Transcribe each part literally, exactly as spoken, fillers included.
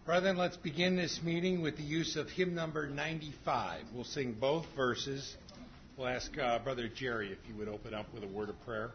Brethren, let's begin this meeting with the use of hymn number ninety-five. We'll sing both verses. We'll ask uh, Brother Jerry if he would open up with a word of prayer.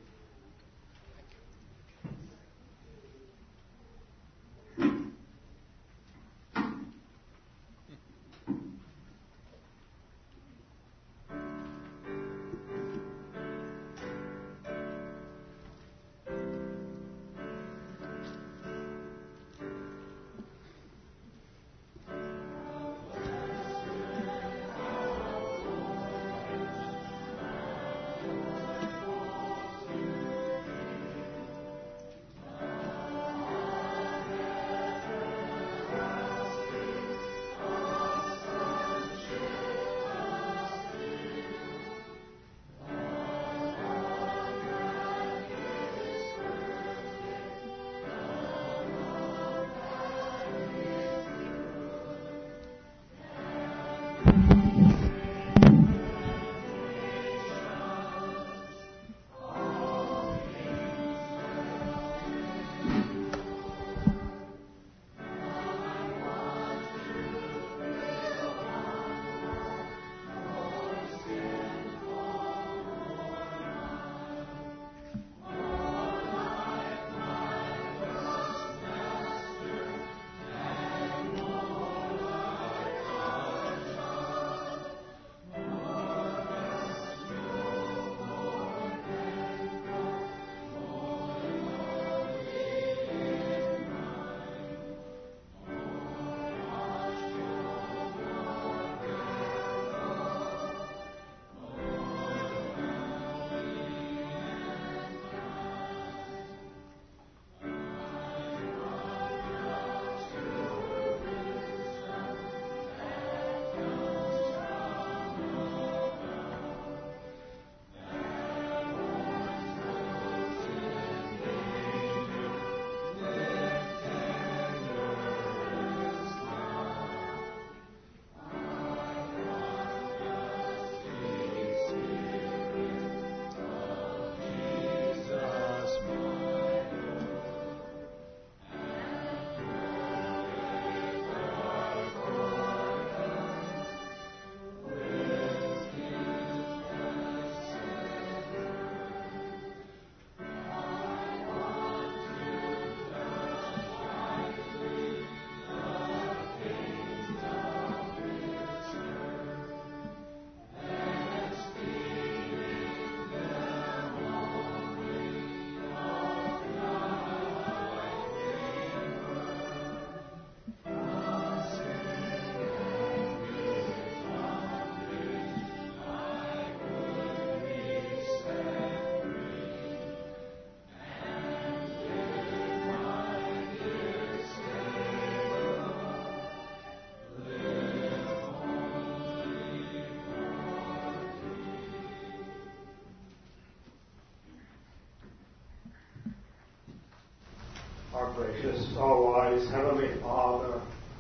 Our gracious, all-wise, Heavenly Father,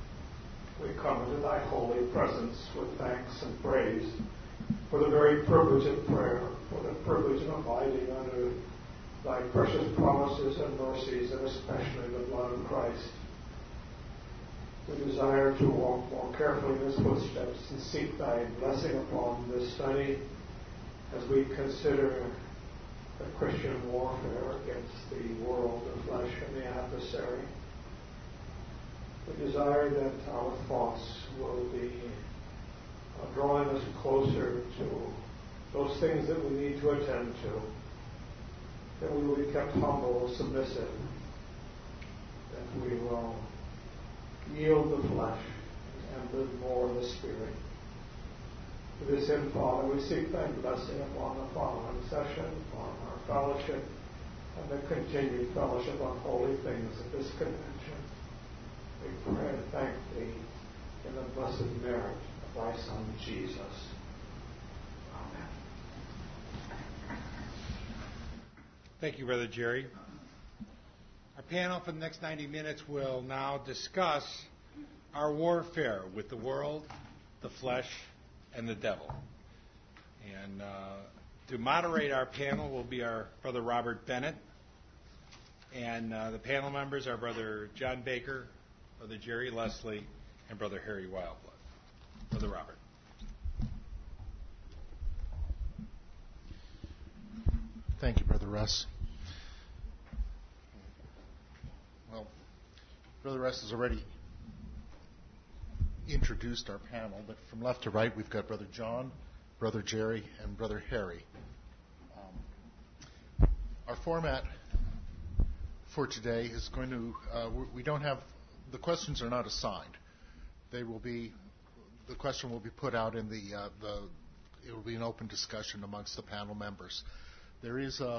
we come into thy holy presence with thanks and praise for the very privilege of prayer, for the privilege of abiding under thy precious promises and mercies, and especially the blood of Christ. We desire to walk more carefully in his footsteps and seek thy blessing upon this study as we consider the Christian warfare against the world, the flesh, and the adversary. We desire that our thoughts will be uh, drawing us closer to those things that we need to attend to, that we will be kept humble, submissive, that we will yield the flesh and live more in the Spirit. To this end, Father, we seek thy blessing upon the following session, upon our fellowship, and the continued fellowship on holy things at this convention. We pray and thank thee in the blessed merit of thy Son, Jesus. Amen. Thank you, Brother Jerry. Our panel for the next ninety minutes will now discuss our warfare with the world, the flesh, and the devil. And uh, to moderate our panel will be our Brother Robert Bennett. And uh, the panel members are Brother John Baker, Brother Jerry Leslie, and Brother Harry Wildblood. Brother Robert. Thank you, Brother Russ. Well, Brother Russ has already introduced our panel, but from left to right, we've got Brother John, Brother Jerry, and Brother Harry. Um, our format for today is going to, uh, we don't have, the questions are not assigned. They will be, the question will be put out in the, uh, the it will be an open discussion amongst the panel members. There is a, a, a,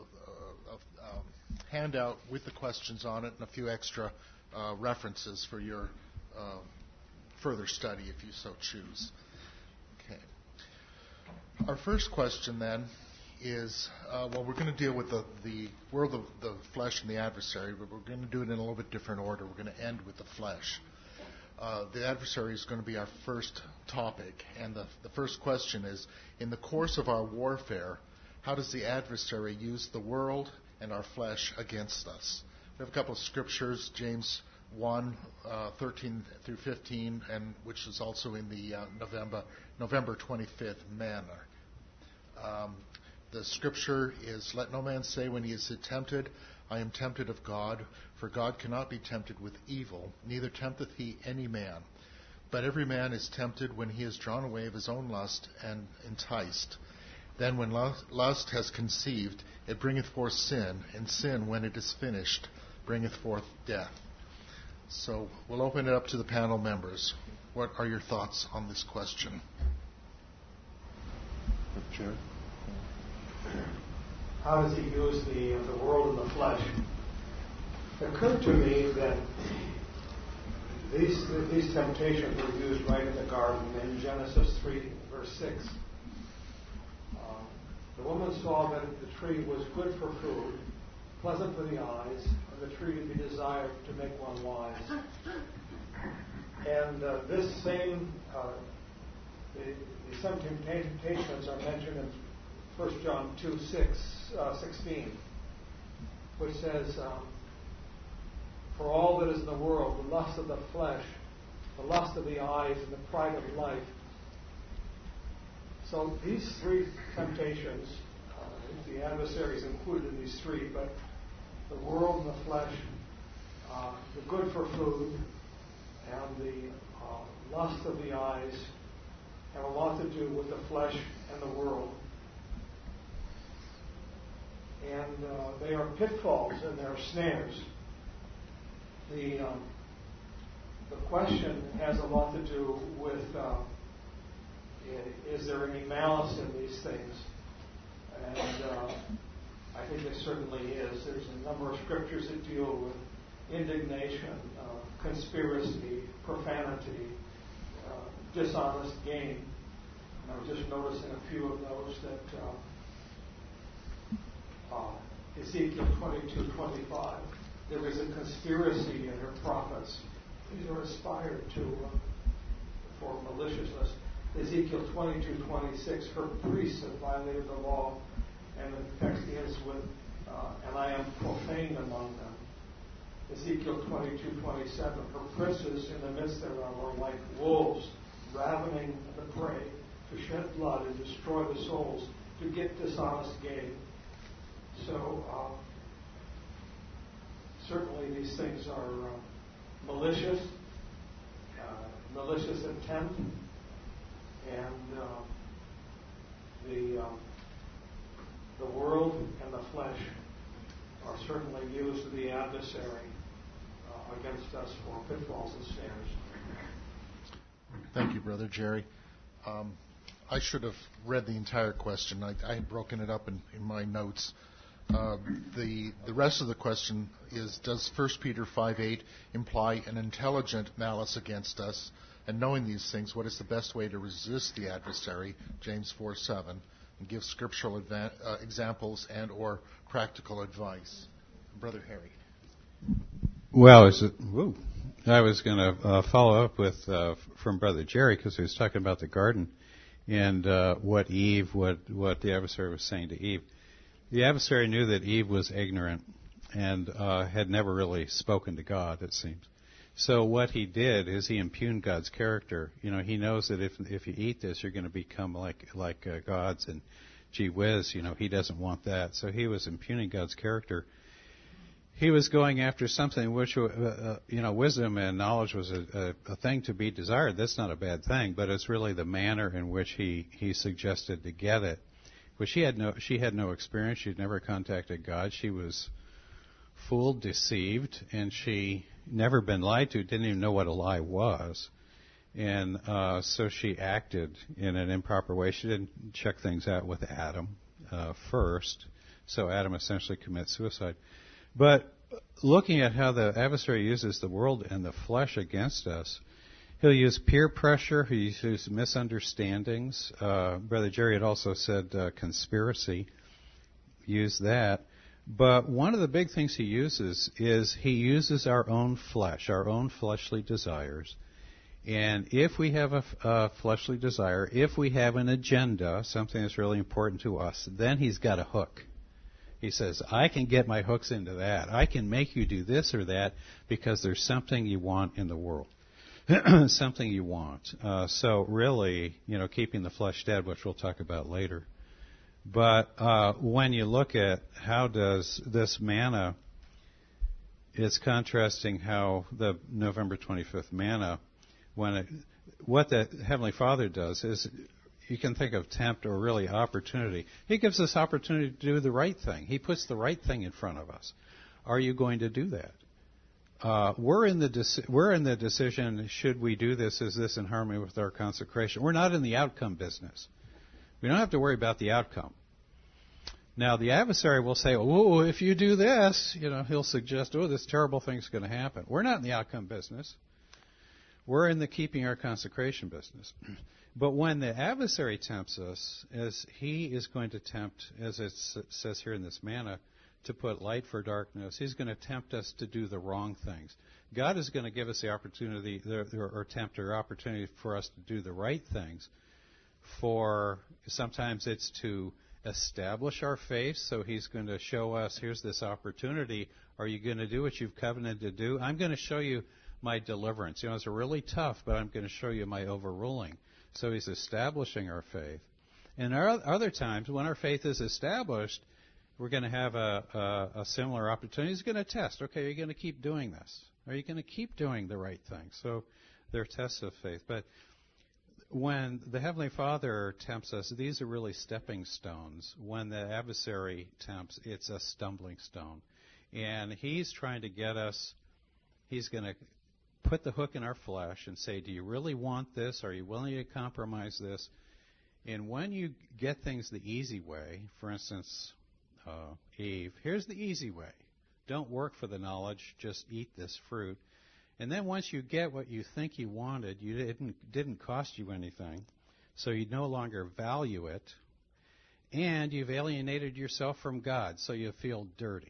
a handout with the questions on it and a few extra uh, references for your uh, further study if you so choose. Okay. Our first question then is, uh, well, we're going to deal with the, the world of the flesh and the adversary, but we're going to do it in a little bit different order. We're going to end with the flesh. Uh, the adversary is going to be our first topic, and the, the first question is, in the course of our warfare, how does the adversary use the world and our flesh against us? We have a couple of scriptures, James one, uh, thirteen through fifteen, and which is also in the uh, November November twenty-fifth manner. Um, the scripture is, let no man say when he is tempted, I am tempted of God, for God cannot be tempted with evil, neither tempteth he any man. But every man is tempted when he is drawn away of his own lust and enticed. Then when lust has conceived, it bringeth forth sin, and sin, when it is finished, bringeth forth death. So we'll open it up to the panel members. What are your thoughts on this question? Chair. How does he use the uh, the world and the flesh? It occurred to me that these these temptations were used right in the garden in Genesis three, verse six. Uh, the woman saw that the tree was good for food, pleasant for the eyes, and the tree to be desired to make one wise. And uh, this same uh, the, the same temptations are mentioned in First John two, six, uh, sixteen, which says, um, for all that is in the world, the lust of the flesh, the lust of the eyes, and the pride of life. So these three temptations, uh, the adversary is included in these three, but the world and the flesh, uh, the good for food, and the uh, lust of the eyes have a lot to do with the flesh and the world. And uh, they are pitfalls and they are snares. The um, the question has a lot to do with uh, is there any malice in these things? And uh, I think there certainly is. There's a number of scriptures that deal with indignation, uh, conspiracy, profanity, uh, dishonest gain. And I was just noticing a few of those that. Uh, Uh, Ezekiel twenty-two twenty-five. There is a conspiracy in her prophets. These are aspired to uh, for maliciousness. Ezekiel twenty-two twenty-six. Her priests have violated the law, and the text ends with, uh, and I am profaned among them. Ezekiel twenty-two twenty-seven. Her princes in the midst thereof are like wolves, ravening the prey, to shed blood and destroy the souls, to get dishonest gain. So, uh, certainly these things are uh, malicious, uh, malicious intent, and uh, the uh, the world and the flesh are certainly used to the adversary uh, against us for pitfalls and snares. Thank you, Brother Jerry. Um, I should have read the entire question. I, I had broken it up in, in my notes. Uh, the the rest of the question is, does First Peter five eight imply an intelligent malice against us? And knowing these things, what is the best way to resist the adversary? James four seven, and give scriptural adva- uh, examples and or practical advice. Brother Harry. Well, is it, whoa, I was going to uh, follow up with uh, from Brother Jerry, because he was talking about the garden and uh, what Eve, what what the adversary was saying to Eve. The adversary knew that Eve was ignorant and uh, had never really spoken to God, it seems. So what he did is he impugned God's character. You know, he knows that if if you eat this, you're going to become like like uh, gods, and gee whiz, you know, he doesn't want that. So he was impugning God's character. He was going after something which, uh, uh, you know, wisdom and knowledge was a, a, a thing to be desired. That's not a bad thing, but it's really the manner in which he, he suggested to get it. Which she had no she had no experience. She'd never contacted God. She was fooled, deceived, and she never been lied to. Didn't even know what a lie was, and uh, so she acted in an improper way. She didn't check things out with Adam uh, first. So Adam essentially commits suicide. But looking at how the adversary uses the world and the flesh against us, he'll use peer pressure, he'll use misunderstandings. Uh, Brother Jerry had also said uh, conspiracy. Use that. But one of the big things he uses is he uses our own flesh, our own fleshly desires. And if we have a, a fleshly desire, if we have an agenda, something that's really important to us, then he's got a hook. He says, I can get my hooks into that. I can make you do this or that because there's something you want in the world. Something you want. Uh, so really, you know, keeping the flesh dead, which we'll talk about later. But uh, when you look at how does this manna, it's contrasting how the November twenty-fifth manna, when it, what the Heavenly Father does is, you can think of tempt or really opportunity. He gives us opportunity to do the right thing. He puts the right thing in front of us. Are you going to do that? Uh, we're in the deci- we're in the decision, should we do this? Is this in harmony with our consecration? We're not in the outcome business. We don't have to worry about the outcome. Now, the adversary will say, oh, if you do this, you know, he'll suggest, oh, this terrible thing's going to happen. We're not in the outcome business. We're in the keeping our consecration business. But when the adversary tempts us, as he is going to tempt, as it says here in this manna, to put light for darkness, he's going to tempt us to do the wrong things. God is going to give us the opportunity, or tempt or opportunity for us to do the right things. For sometimes it's to establish our faith, so he's going to show us, here's this opportunity. Are you going to do what you've covenanted to do? I'm going to show you my deliverance. You know, it's really tough, but I'm going to show you my overruling. So he's establishing our faith. And there are other times when our faith is established, we're going to have a, a, a similar opportunity. He's going to test. Okay, are you going to keep doing this? Are you going to keep doing the right thing? So they're tests of faith. But when the Heavenly Father tempts us, these are really stepping stones. When the adversary tempts, it's a stumbling stone. And he's trying to get us, he's going to put the hook in our flesh and say, do you really want this? Are you willing to compromise this? And when you get things the easy way, for instance, uh, Eve, here's the easy way. Don't work for the knowledge, just eat this fruit. And then once you get what you think you wanted, you didn't didn't cost you anything, so you no longer value it, and you've alienated yourself from God, so you feel dirty.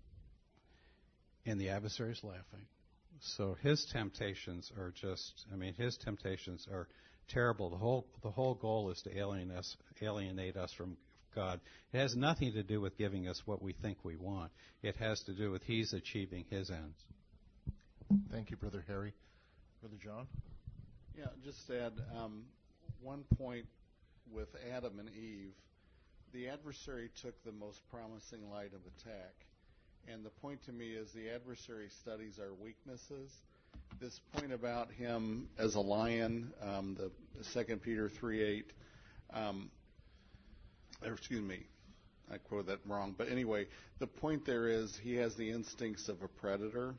And the adversary's laughing. So his temptations are just, I mean, his temptations are terrible. The whole the whole goal is to alienate us, alienate us from God. It has nothing to do with giving us what we think we want. It has to do with he's achieving his ends. Thank you, Brother Harry. Brother John? Yeah, just to add um, one point with Adam and Eve. The adversary took the most promising light of attack. And the point to me is the adversary studies our weaknesses. This point about him as a lion, um, the Second Peter three eight, um, or excuse me, I quoted that wrong. But anyway, the point there is he has the instincts of a predator.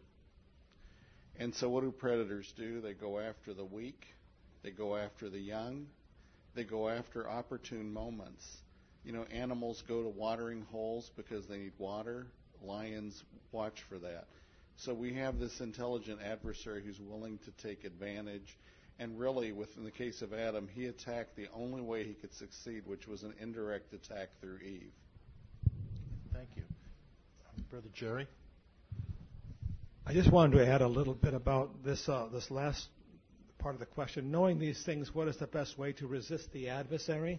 And so what do predators do? They go after the weak. They go after the young. They go after opportune moments. You know, animals go to watering holes because they need water. Lions watch for that. So we have this intelligent adversary who's willing to take advantage. And really, within the case of Adam, he attacked the only way he could succeed, which was an indirect attack through Eve. Thank you. Brother Jerry? I just wanted to add a little bit about this uh, this last part of the question. Knowing these things, what is the best way to resist the adversary?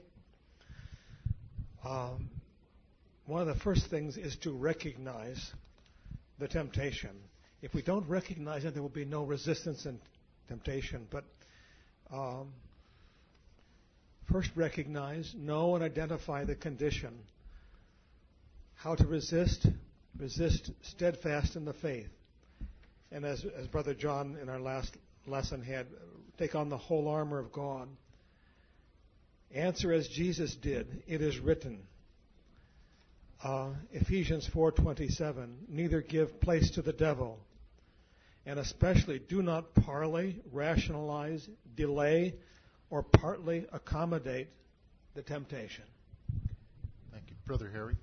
Um, one of the first things is to recognize the temptation If we don't recognize it, there will be no resistance and temptation. But um, first recognize, know, and identify the condition. How to resist, resist steadfast in the faith. And as, as Brother John in our last lesson had, take on the whole armor of God. Answer as Jesus did, it is written. Uh, Ephesians four twenty-seven, neither give place to the devil. And especially do not parley, rationalize, delay, or partly accommodate the temptation. Thank you. Brother Harry?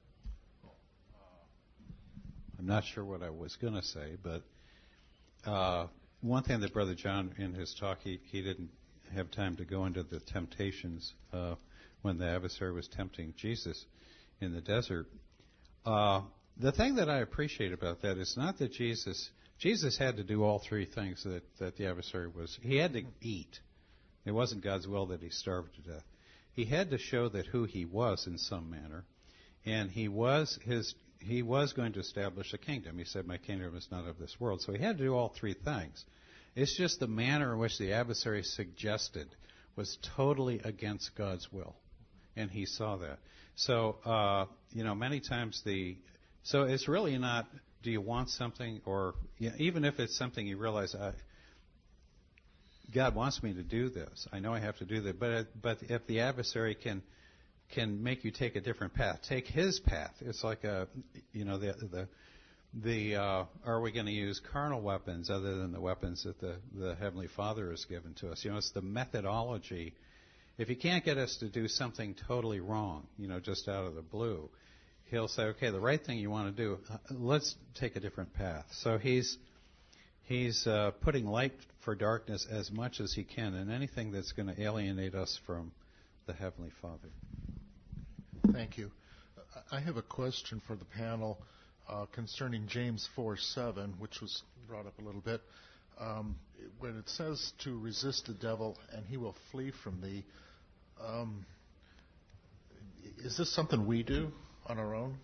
I'm not sure what I was going to say, but uh, one thing that Brother John, in his talk, he, he didn't have time to go into the temptations uh, when the adversary was tempting Jesus in the desert. Uh, the thing that I appreciate about that is not that Jesus... Jesus had to do all three things that, that the adversary was. He had to eat. It wasn't God's will that he starved to death. He had to show that who he was in some manner, and he was his. He was going to establish a kingdom. He said, "My kingdom is not of this world." So he had to do all three things. It's just the manner in which the adversary suggested was totally against God's will, and he saw that. So uh, you know, many times the. So it's really not. Do you want something, or you know, even if it's something you realize, I, God wants me to do this. I know I have to do that. But but if the adversary can can make you take a different path, take his path. It's like a you know the the the uh, are we going to use carnal weapons other than the weapons that the the Heavenly Father has given to us? You know, it's the methodology. If he can't get us to do something totally wrong, you know, just out of the blue, he'll say, okay, the right thing you want to do, let's take a different path. So he's he's uh, putting light for darkness as much as he can, and anything that's going to alienate us from the Heavenly Father. Thank you. I have a question for the panel uh, concerning James four seven, which was brought up a little bit. Um, when it says to resist the devil and he will flee from thee, um, is this something we do on our own?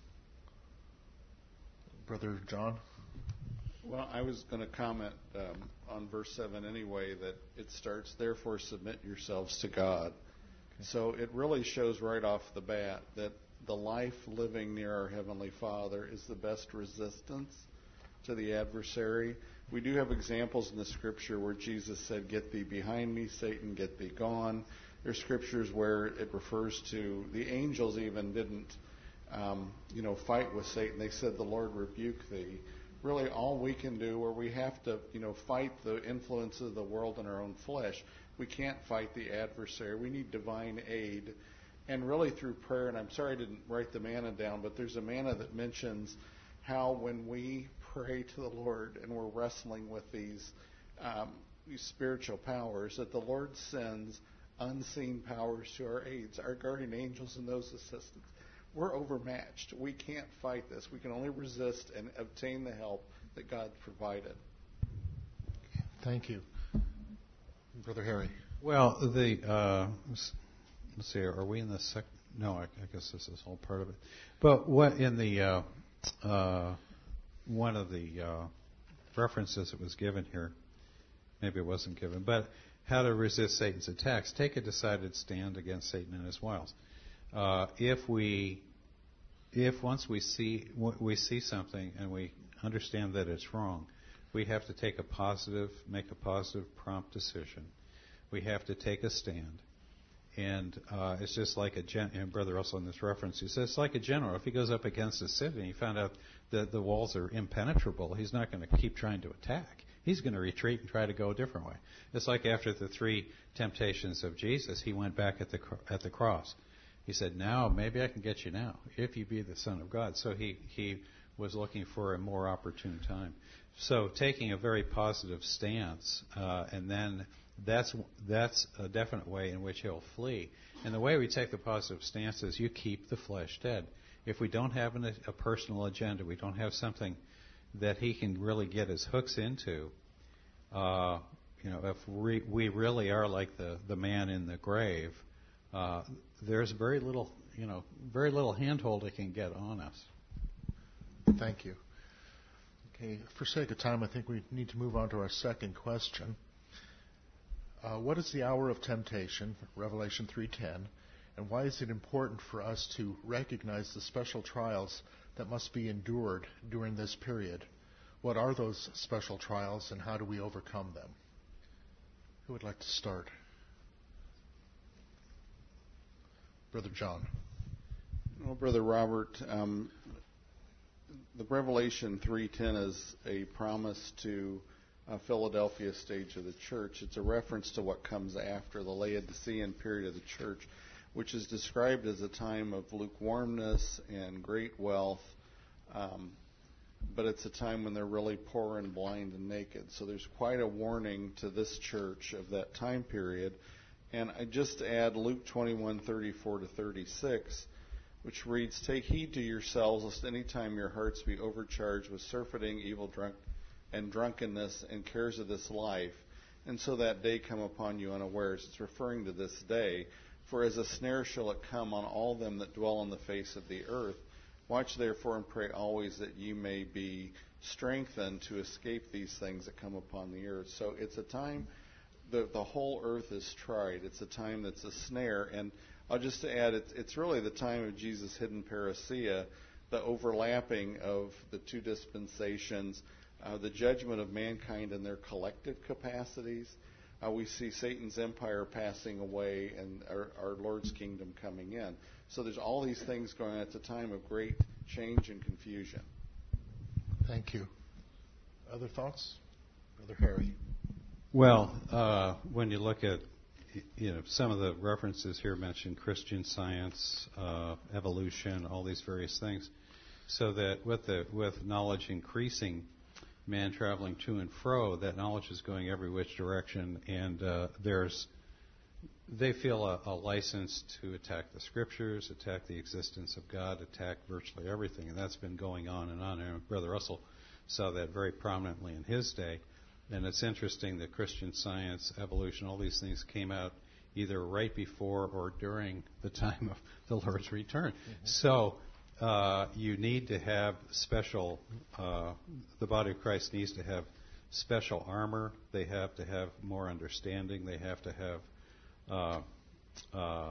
Brother John? Well, I was going to comment um, on verse seven anyway, that it starts, therefore submit yourselves to God. Okay. So it really shows right off the bat that the life living near our Heavenly Father is the best resistance to the adversary. We do have examples in the Scripture where Jesus said, get thee behind me, Satan, get thee gone. There's scriptures where it refers to, the angels even didn't Um, you know, fight with Satan. They said, the Lord rebuke thee. Really, all we can do, or we have to, you know, fight the influence of the world in our own flesh. We can't fight the adversary. We need divine aid. And really through prayer, and I'm sorry I didn't write the manna down, but there's a manna that mentions how when we pray to the Lord and we're wrestling with these, um, these spiritual powers, that the Lord sends unseen powers to our aids, our guardian angels and those assistants. We're overmatched. We can't fight this. We can only resist and obtain the help that God provided. Thank you. Brother Harry. Well, the uh, let's see. Are we in the second? No, I, I guess this is all part of it. But what in the uh, uh, one of the uh, references that was given here, maybe it wasn't given, but how to resist Satan's attacks. Take a decided stand against Satan and his wiles. Uh, if we, if once we see we see something and we understand that it's wrong, we have to take a positive, make a positive, prompt decision. We have to take a stand, and uh, it's just like a gen- and Brother Russell in this reference, he says it's like a general. If he goes up against a city and he found out that the walls are impenetrable, he's not going to keep trying to attack. He's going to retreat and try to go a different way. It's like after the three temptations of Jesus, he went back at the at the cross. He said, now, maybe I can get you now, if you be the Son of God. So he, he was looking for a more opportune time. So taking a very positive stance, uh, and then that's that's a definite way in which he'll flee. And the way we take the positive stance is you keep the flesh dead. If we don't have an, a personal agenda, we don't have something that he can really get his hooks into, uh, you know, if we, we really are like the, the man in the grave, uh, there's very little, you know, very little handhold it can get on us. Thank you. Okay, for sake of time, I think we need to move on to our second question. Uh, what is the hour of temptation, Revelation three ten, and why is it important for us to recognize the special trials that must be endured during this period? What are those special trials, and how do we overcome them? Who would like to start? Brother John. Well, Brother Robert, um, the Revelation three ten is a promise to a Philadelphia stage of the church. It's a reference to what comes after the Laodicean period of the church, which is described as a time of lukewarmness and great wealth, um, but it's a time when they're really poor and blind and naked. So there's quite a warning to this church of that time period. And I just add Luke twenty-one thirty-four to thirty-six, which reads, "Take heed to yourselves, lest any time your hearts be overcharged with surfeiting, evil drunk, and drunkenness, and cares of this life, and so that day come upon you unawares." It's referring to this day. "For as a snare shall it come on all them that dwell on the face of the earth. Watch therefore and pray always that you may be strengthened to escape these things that come upon the earth." So it's a time, the, the whole earth is tried. It's a time that's a snare. And I'll just add, it's, it's really the time of Jesus' hidden parousia, the overlapping of the two dispensations, uh, the judgment of mankind in their collective capacities. Uh, we see Satan's empire passing away and our, our Lord's kingdom coming in. So there's all these things going on. It's a time of great change and confusion. Thank you. Other thoughts? Brother Harry. Well, uh, when you look at, you know, some of the references here mention Christian Science, uh, evolution, all these various things, so that with the with knowledge increasing, man traveling to and fro, that knowledge is going every which direction, and uh, there's they feel a, a license to attack the Scriptures, attack the existence of God, attack virtually everything, and that's been going on and on. And Brother Russell saw that very prominently in his day. And it's interesting that Christian Science, evolution, all these things came out either right before or during the time of the Lord's return. Mm-hmm. So uh, you need to have special, uh, the body of Christ needs to have special armor. They have to have more understanding. They have to have, uh, uh,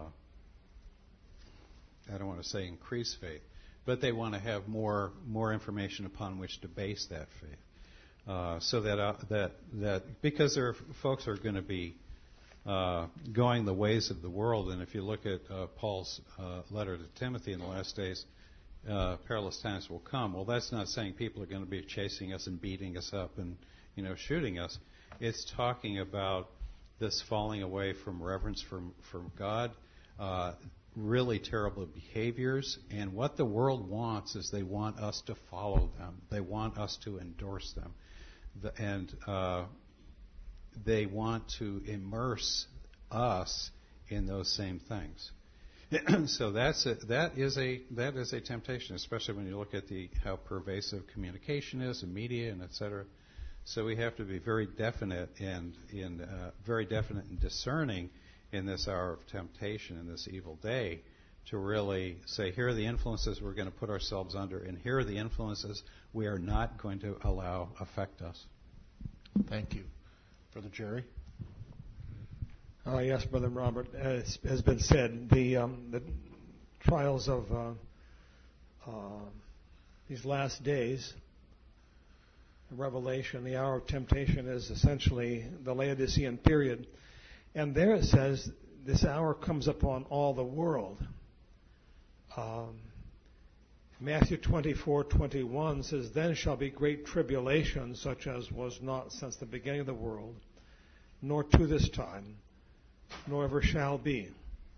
I don't want to say increased faith, but they want to have more more information upon which to base that faith. Uh, so that uh, that that because there are folks are going to be uh, going the ways of the world, and if you look at uh, Paul's uh, letter to Timothy in the last days, uh, perilous times will come. Well, that's not saying people are going to be chasing us and beating us up and you know shooting us. It's talking about this falling away from reverence from from God, uh, really terrible behaviors, and what the world wants is they want us to follow them. They want us to endorse them. The, and uh, they want to immerse us in those same things. So that's a, that is a that is a temptation, especially when you look at the how pervasive communication is and media and et cetera. So we have to be very definite and in uh, very definite and discerning in this hour of temptation, in this evil day, to really say, here are the influences we're going to put ourselves under, and here are the influences we are not going to allow affect us. Thank you. Brother Jerry? Uh, yes, Brother Robert. As has been said, the, um, the trials of uh, uh, these last days, Revelation, the hour of temptation, is essentially the Laodicean period. And there it says, this hour comes upon all the world. Um, Matthew twenty-four twenty-one says, "Then shall be great tribulation, such as was not since the beginning of the world, nor to this time, nor ever shall be.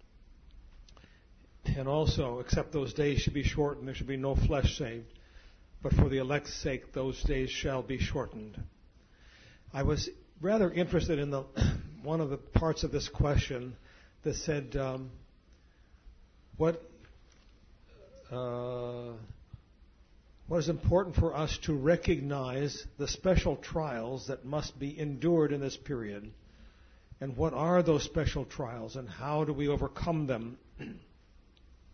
And also, except those days should be shortened, there should be no flesh saved. But for the elect's sake, those days shall be shortened." I was rather interested in the one of the parts of this question that said, um, what uh, what is important for us to recognize the special trials that must be endured in this period, and what are those special trials, and how do we overcome them?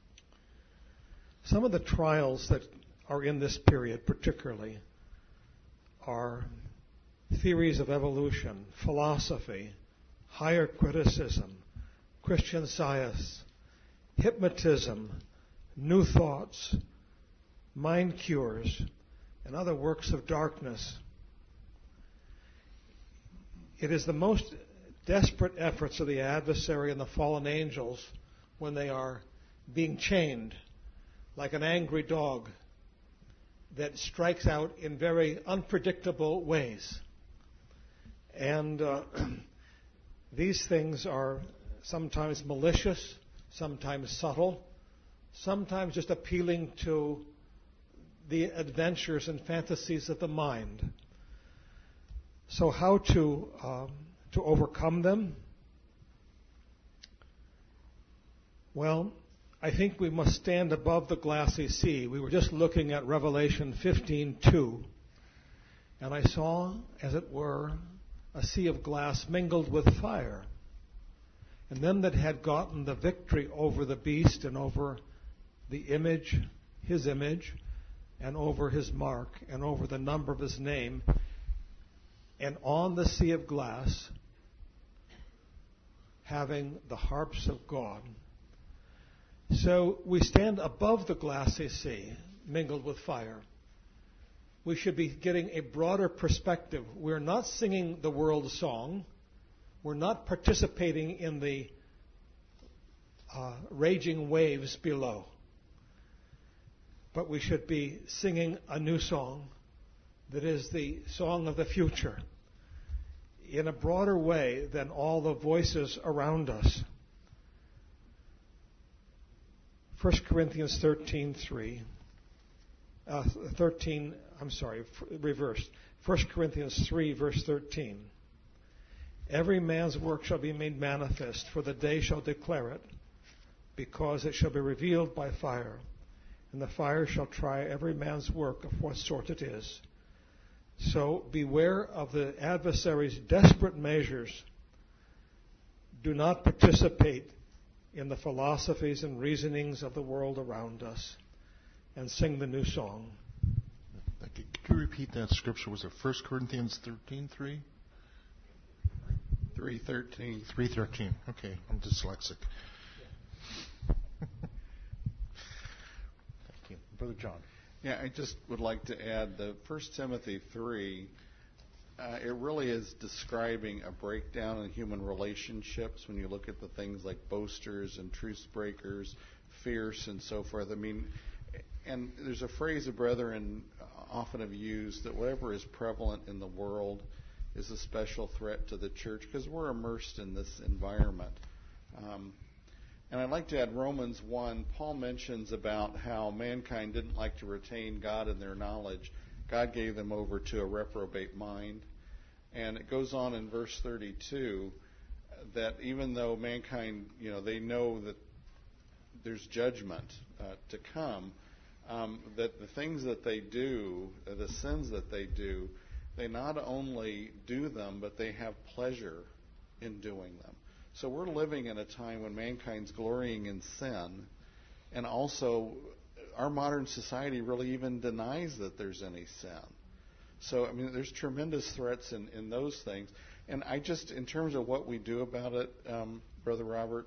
Some of the trials that are in this period particularly are theories of evolution, philosophy, higher criticism, Christian Science, hypnotism, new thoughts, mind cures, and other works of darkness. It is the most desperate efforts of the adversary and the fallen angels when they are being chained like an angry dog that strikes out in very unpredictable ways. And uh, these things are sometimes malicious, sometimes subtle, sometimes just appealing to the adventures and fantasies of the mind. So how to um, to overcome them? Well, I think we must stand above the glassy sea. We were just looking at Revelation fifteen two, and I saw, as it were, a sea of glass mingled with fire. And them that had gotten the victory over the beast and over the image, his image, and over his mark, and over the number of his name, and on the sea of glass, having the harps of God. So we stand above the glassy sea, mingled with fire. We should be getting a broader perspective. We're not singing the world song. We're not participating in the uh, raging waves below. But we should be singing a new song that is the song of the future in a broader way than all the voices around us. First Corinthians thirteen three. Uh, thirteen, I'm sorry, f- reversed. First Corinthians three, verse thirteen. Every man's work shall be made manifest, for the day shall declare it, because it shall be revealed by fire. And the fire shall try every man's work of what sort it is. So beware of the adversary's desperate measures. Do not participate in the philosophies and reasonings of the world around us, and sing the new song. Could you repeat that scripture? Was it First Corinthians thirteen three? three thirteen. three thirteen. Okay, I'm dyslexic. Thank you. Brother John. Yeah, I just would like to add the First Timothy three, uh, it really is describing a breakdown in human relationships when you look at the things like boasters and truce breakers, fierce and so forth. I mean, and there's a phrase the brethren often have used that whatever is prevalent in the world is a special threat to the church because we're immersed in this environment. Um, and I'd like to add Romans one. Paul mentions about how mankind didn't like to retain God in their knowledge. God gave them over to a reprobate mind. And it goes on in verse thirty-two that even though mankind, you know, they know that there's judgment uh, to come, um, that the things that they do, uh, the sins that they do, they not only do them, but they have pleasure in doing them. So we're living in a time when mankind's glorying in sin, and also our modern society really even denies that there's any sin. So, I mean, there's tremendous threats in, in those things. And I just, in terms of what we do about it, um, Brother Robert,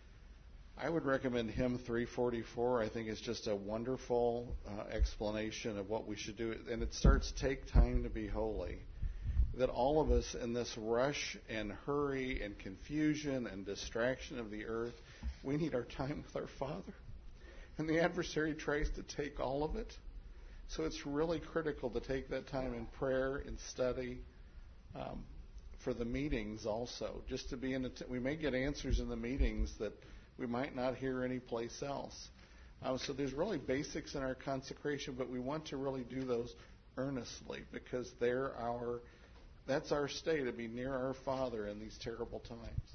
I would recommend hymn three forty-four. I think it's just a wonderful uh, explanation of what we should do. And it starts, take time to be holy. That all of us in this rush and hurry and confusion and distraction of the earth, we need our time with our Father. And the adversary tries to take all of it. So it's really critical to take that time in prayer and study, um, for the meetings also. Just to be in, a t- we may get answers in the meetings that we might not hear anyplace else. Um, so there's really basics in our consecration, but we want to really do those earnestly because they're our, that's our stay, to be near our Father in these terrible times.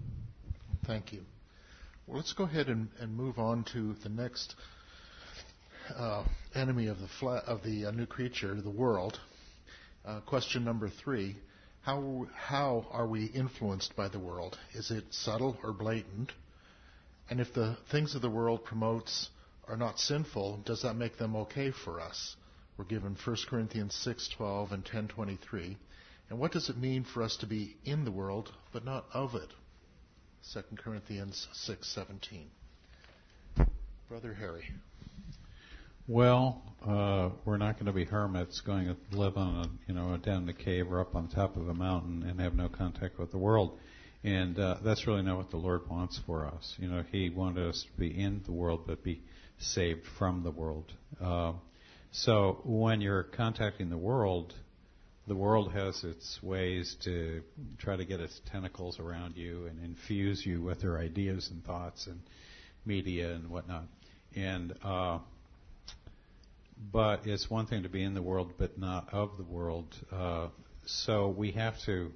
Thank you. Well, let's go ahead and, and move on to the next uh, enemy of the fla- of the uh, new creature, the world. Uh, question number three: How how are we influenced by the world? Is it subtle or blatant? And if the things of the world promotes are not sinful, does that make them okay for us? We're given First Corinthians six twelve and ten twenty-three. And what does it mean for us to be in the world but not of it? Second Corinthians six seventeen. Brother Harry. Well, uh, we're not going to be hermits going to live on a, you know, down in the cave or up on top of a mountain and have no contact with the world. And uh, that's really not what the Lord wants for us. You know, He wanted us to be in the world but be saved from the world. Uh, so when you're contacting the world, the world has its ways to try to get its tentacles around you and infuse you with their ideas and thoughts and media and whatnot. And uh, but it's one thing to be in the world but not of the world. Uh, so we have to,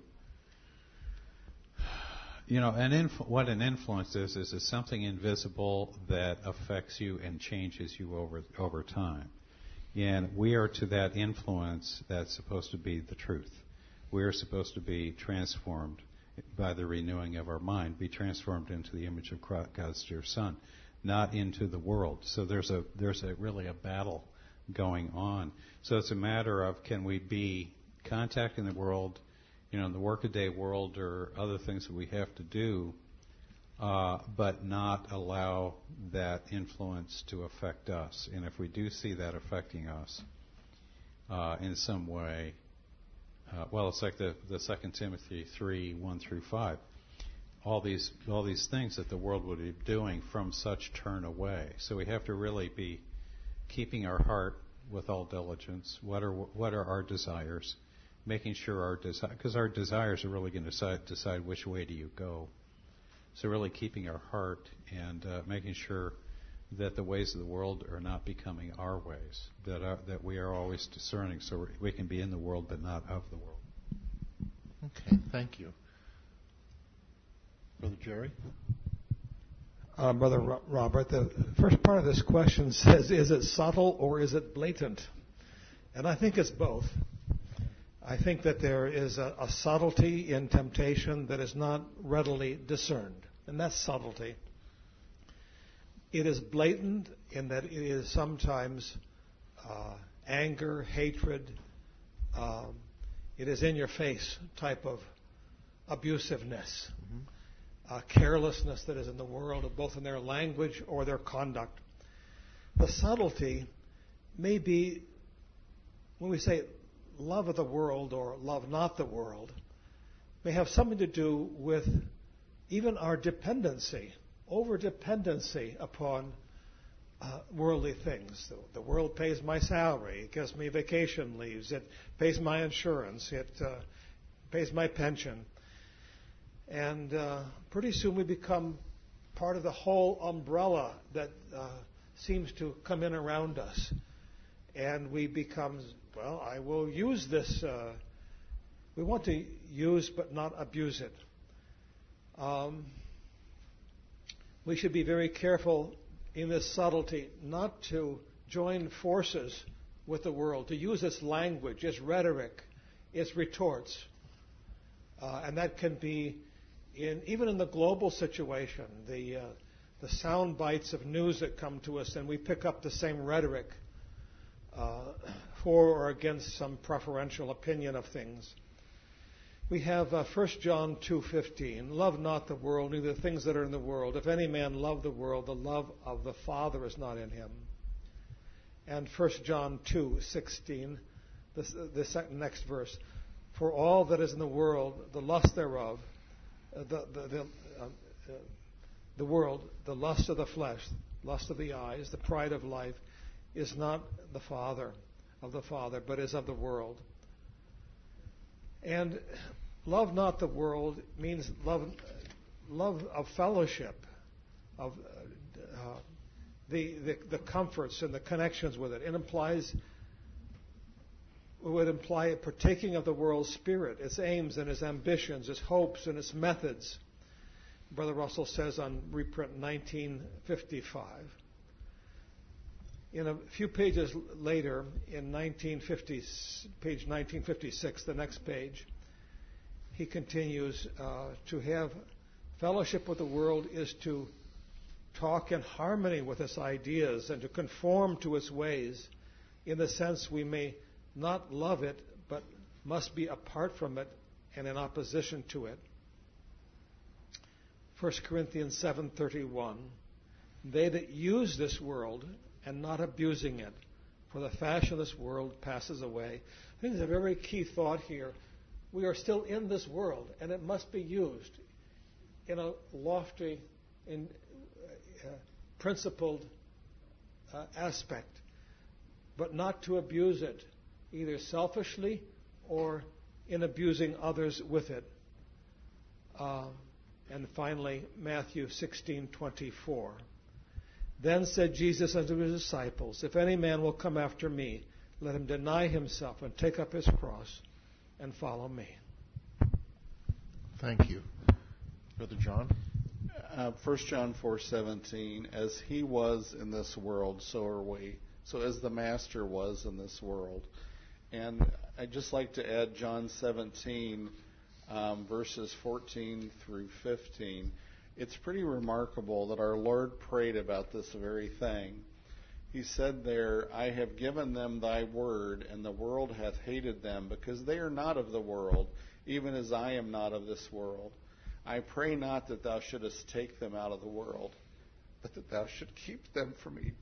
you know, an influ- what an influence is is it's something invisible that affects you and changes you over over time. And we are to that influence that's supposed to be the truth. We are supposed to be transformed by the renewing of our mind, be transformed into the image of God's dear Son, not into the world. So there's a there's a really a battle going on. So it's a matter of, can we be contacting the world, you know, in the workaday world or other things that we have to do, uh, but not allow that influence to affect us. And if we do see that affecting us uh, in some way, uh, well, it's like the, the Second Timothy three, one through five. All these all these things that the world would be doing, from such turn away. So we have to really be keeping our heart with all diligence. What are what are our desires? Making sure our desire, because our desires are really going to decide, decide which way do you go. So really keeping our heart and uh, making sure that the ways of the world are not becoming our ways. That are, that we are always discerning, so we can be in the world but not of the world. Okay, thank you. Brother Jerry? Uh, Brother Ro- Robert, the first part of this question says, is it subtle or is it blatant? And I think it's both. I think that there is a, a subtlety in temptation that is not readily discerned, and that's subtlety. It is blatant in that it is sometimes uh, anger, hatred, um, it is in your face type of abusiveness. Mm-hmm. Uh, carelessness that is in the world, both in their language or their conduct. The subtlety may be, when we say love of the world or love not the world, may have something to do with even our dependency, over-dependency upon uh, worldly things. The, the world pays my salary, it gives me vacation leaves, it pays my insurance, it uh, pays my pension. And uh, pretty soon we become part of the whole umbrella that uh, seems to come in around us. And we become, well, I will use this. Uh, we want to use but not abuse it. Um, we should be very careful in this subtlety not to join forces with the world, to use its language, its rhetoric, its retorts. Uh, and that can be In, even in the global situation, the uh, the sound bites of news that come to us, and we pick up the same rhetoric uh, for or against some preferential opinion of things. We have uh, First John two fifteen, love not the world, neither the things that are in the world. If any man love the world, the love of the Father is not in him. And First John two sixteen, this, this next verse, for all that is in the world, the lust thereof, Uh, the the the, uh, uh, the world, the lust of the flesh, lust of the eyes, the pride of life, is not the Father of the Father, but is of the world. And love not the world means love love of fellowship, of uh, the, the the comforts and the connections with it. It implies It would imply a partaking of the world's spirit, its aims and its ambitions, its hopes and its methods. Brother Russell says on reprint nineteen fifty-five. In a few pages later, in nineteen fifty, page nineteen fifty-six, the next page, he continues, uh, to have fellowship with the world is to talk in harmony with its ideas and to conform to its ways. in the sense we may not love it, but must be apart from it and in opposition to it. First Corinthians seven thirty-one, they that use this world and not abusing it, for the fashion of this world passes away. I think there's a very key thought here. We are still in this world, and it must be used in a lofty, in, uh, principled uh, aspect, but not to abuse it, either selfishly or in abusing others with it. Um, and finally, Matthew sixteen twenty-four. Then said Jesus unto his disciples, if any man will come after me, let him deny himself and take up his cross and follow me. Thank you. Brother John? Uh, First John four seventeen, as he was in this world, so are we. So as the Master was in this world. And I'd just like to add John seventeen, um, verses fourteen through fifteen. It's pretty remarkable that our Lord prayed about this very thing. He said there, I have given them thy word, and the world hath hated them, because they are not of the world, even as I am not of this world. I pray not that thou shouldest take them out of the world, but that thou should keep them from evil.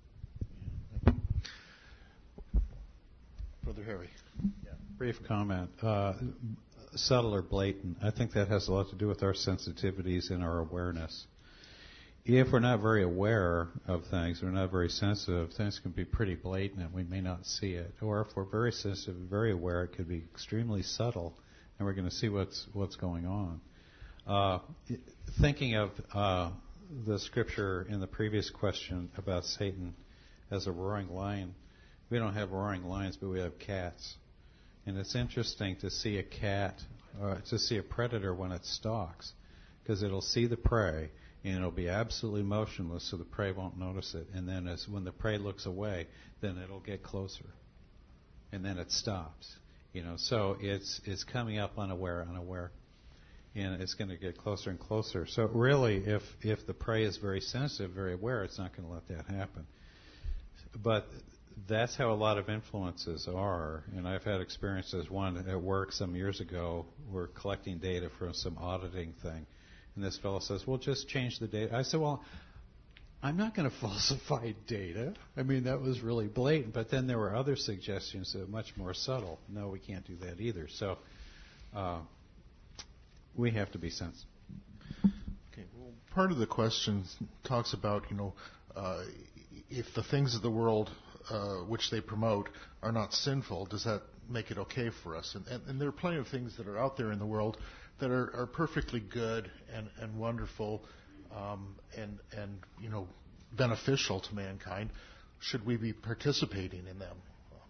Brother Harry. Yeah. Brief comment. Uh, subtle or blatant, I think that has a lot to do with our sensitivities and our awareness. If we're not very aware of things, we're not very sensitive, things can be pretty blatant and we may not see it. Or if we're very sensitive, very aware, it could be extremely subtle and we're going to see what's what's going on. Uh, thinking of uh, the scripture in the previous question about Satan as a roaring lion, we don't have roaring lions, but we have cats. And it's interesting to see a cat, uh, to see a predator when it stalks, because it'll see the prey and it'll be absolutely motionless, so the prey won't notice it. And then, as when the prey looks away, then it'll get closer, and then it stops. You know, so it's it's coming up unaware, unaware, and it's going to get closer and closer. So really, if if the prey is very sensitive, very aware, it's not going to let that happen. But that's how a lot of influences are, and I've had experiences. One at work some years ago, we're collecting data for some auditing thing, and this fellow says, well, just change the data. I said, well, I'm not going to falsify data. I mean, that was really blatant, but then there were other suggestions that were much more subtle. No, we can't do that either. So uh, we have to be sensitive. Okay, well, part of the question talks about, you know, uh, if the things of the world Uh, which they promote are not sinful, does that make it okay for us? And, and, and there are plenty of things that are out there in the world that are, are perfectly good and, and wonderful um, and, and, you know, beneficial to mankind. Should we be participating in them?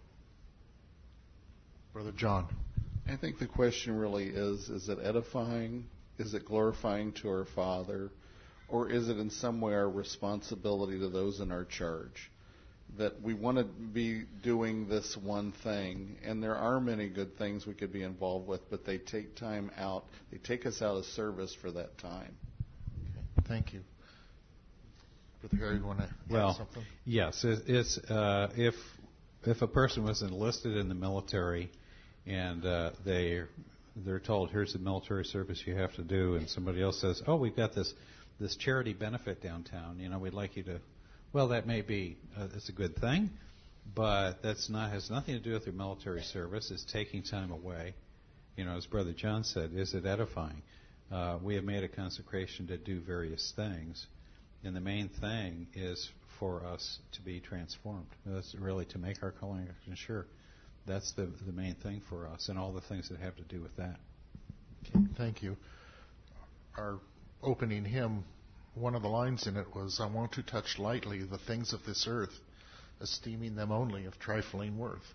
Brother John. I think the question really is, is it edifying? Is it glorifying to our Father? Or is it in some way our responsibility to those in our charge? That we want to be doing this one thing, and there are many good things we could be involved with, but they take time out. They take us out of service for that time. Okay, thank you. Brother Harry, you want to well, add something? Yes. It, it's uh, if if a person was enlisted in the military and uh, they they're told, here's the military service you have to do, and somebody else says, oh, we've got this this charity benefit downtown. You know, we'd like you to. Well, that may be uh, it's a good thing, but that's not has nothing to do with your military service. It's taking time away. You know, as Brother John said, is it edifying? Uh, we have made a consecration to do various things, and the main thing is for us to be transformed. That's really to make our calling sure. That's the the main thing for us, and all the things that have to do with that. Okay, thank you. Our opening hymn, one of the lines in it was, I want to touch lightly the things of this earth, esteeming them only of trifling worth.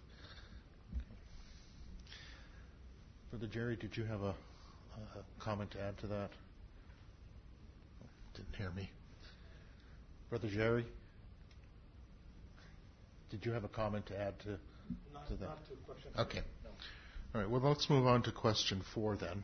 Brother Jerry, did you have a, a comment to add to that? Didn't hear me. Brother Jerry, did you have a comment to add to, Not, to that? not to question. Okay. No. All right, well, let's move on to question four then.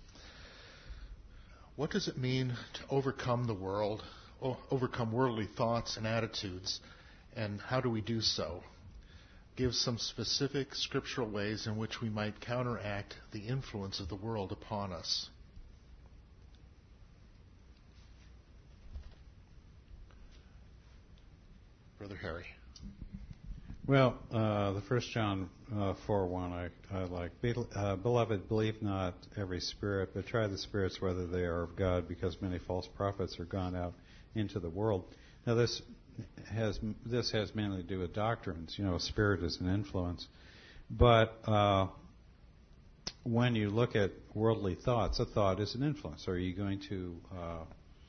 What does it mean to overcome the world, overcome worldly thoughts and attitudes, and how do we do so? give some specific scriptural ways in which we might counteract the influence of the world upon us. Brother Harry. Well, uh, the First John uh, four one I, I like. Be, uh, Beloved, believe not every spirit, but try the spirits whether they are of God, because many false prophets are gone out into the world. Now, this has this has mainly to do with doctrines. You know, a spirit is an influence. But uh, when you look at worldly thoughts, a thought is an influence. Are you going to uh,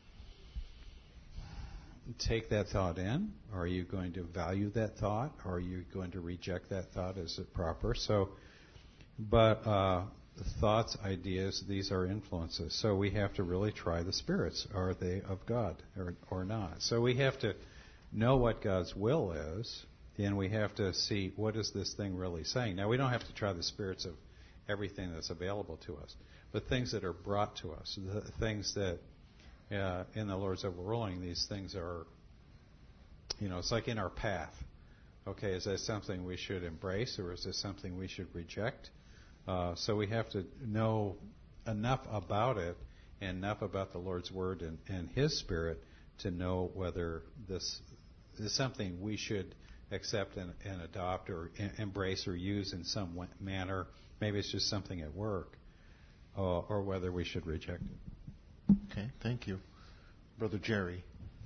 take that thought in? Are you going to value that thought? Or are you going to reject that thought? Is it proper? So, but uh, thoughts, ideas, these are influences. So we have to really try the spirits. Are they of God or, or not? So we have to know what God's will is, and we have to see what is this thing really saying. Now, we don't have to try the spirits of everything that's available to us, but things that are brought to us, the things that uh, in the Lord's overruling, these things are, you know, it's like in our path. Okay, is that something we should embrace, or is this something we should reject? Uh, so we have to know enough about it and enough about the Lord's Word and, and His Spirit to know whether this is something we should accept and, and adopt or em- embrace or use in some w- manner. Maybe it's just something at work, uh, or whether we should reject it. Okay, thank you. Brother Jerry.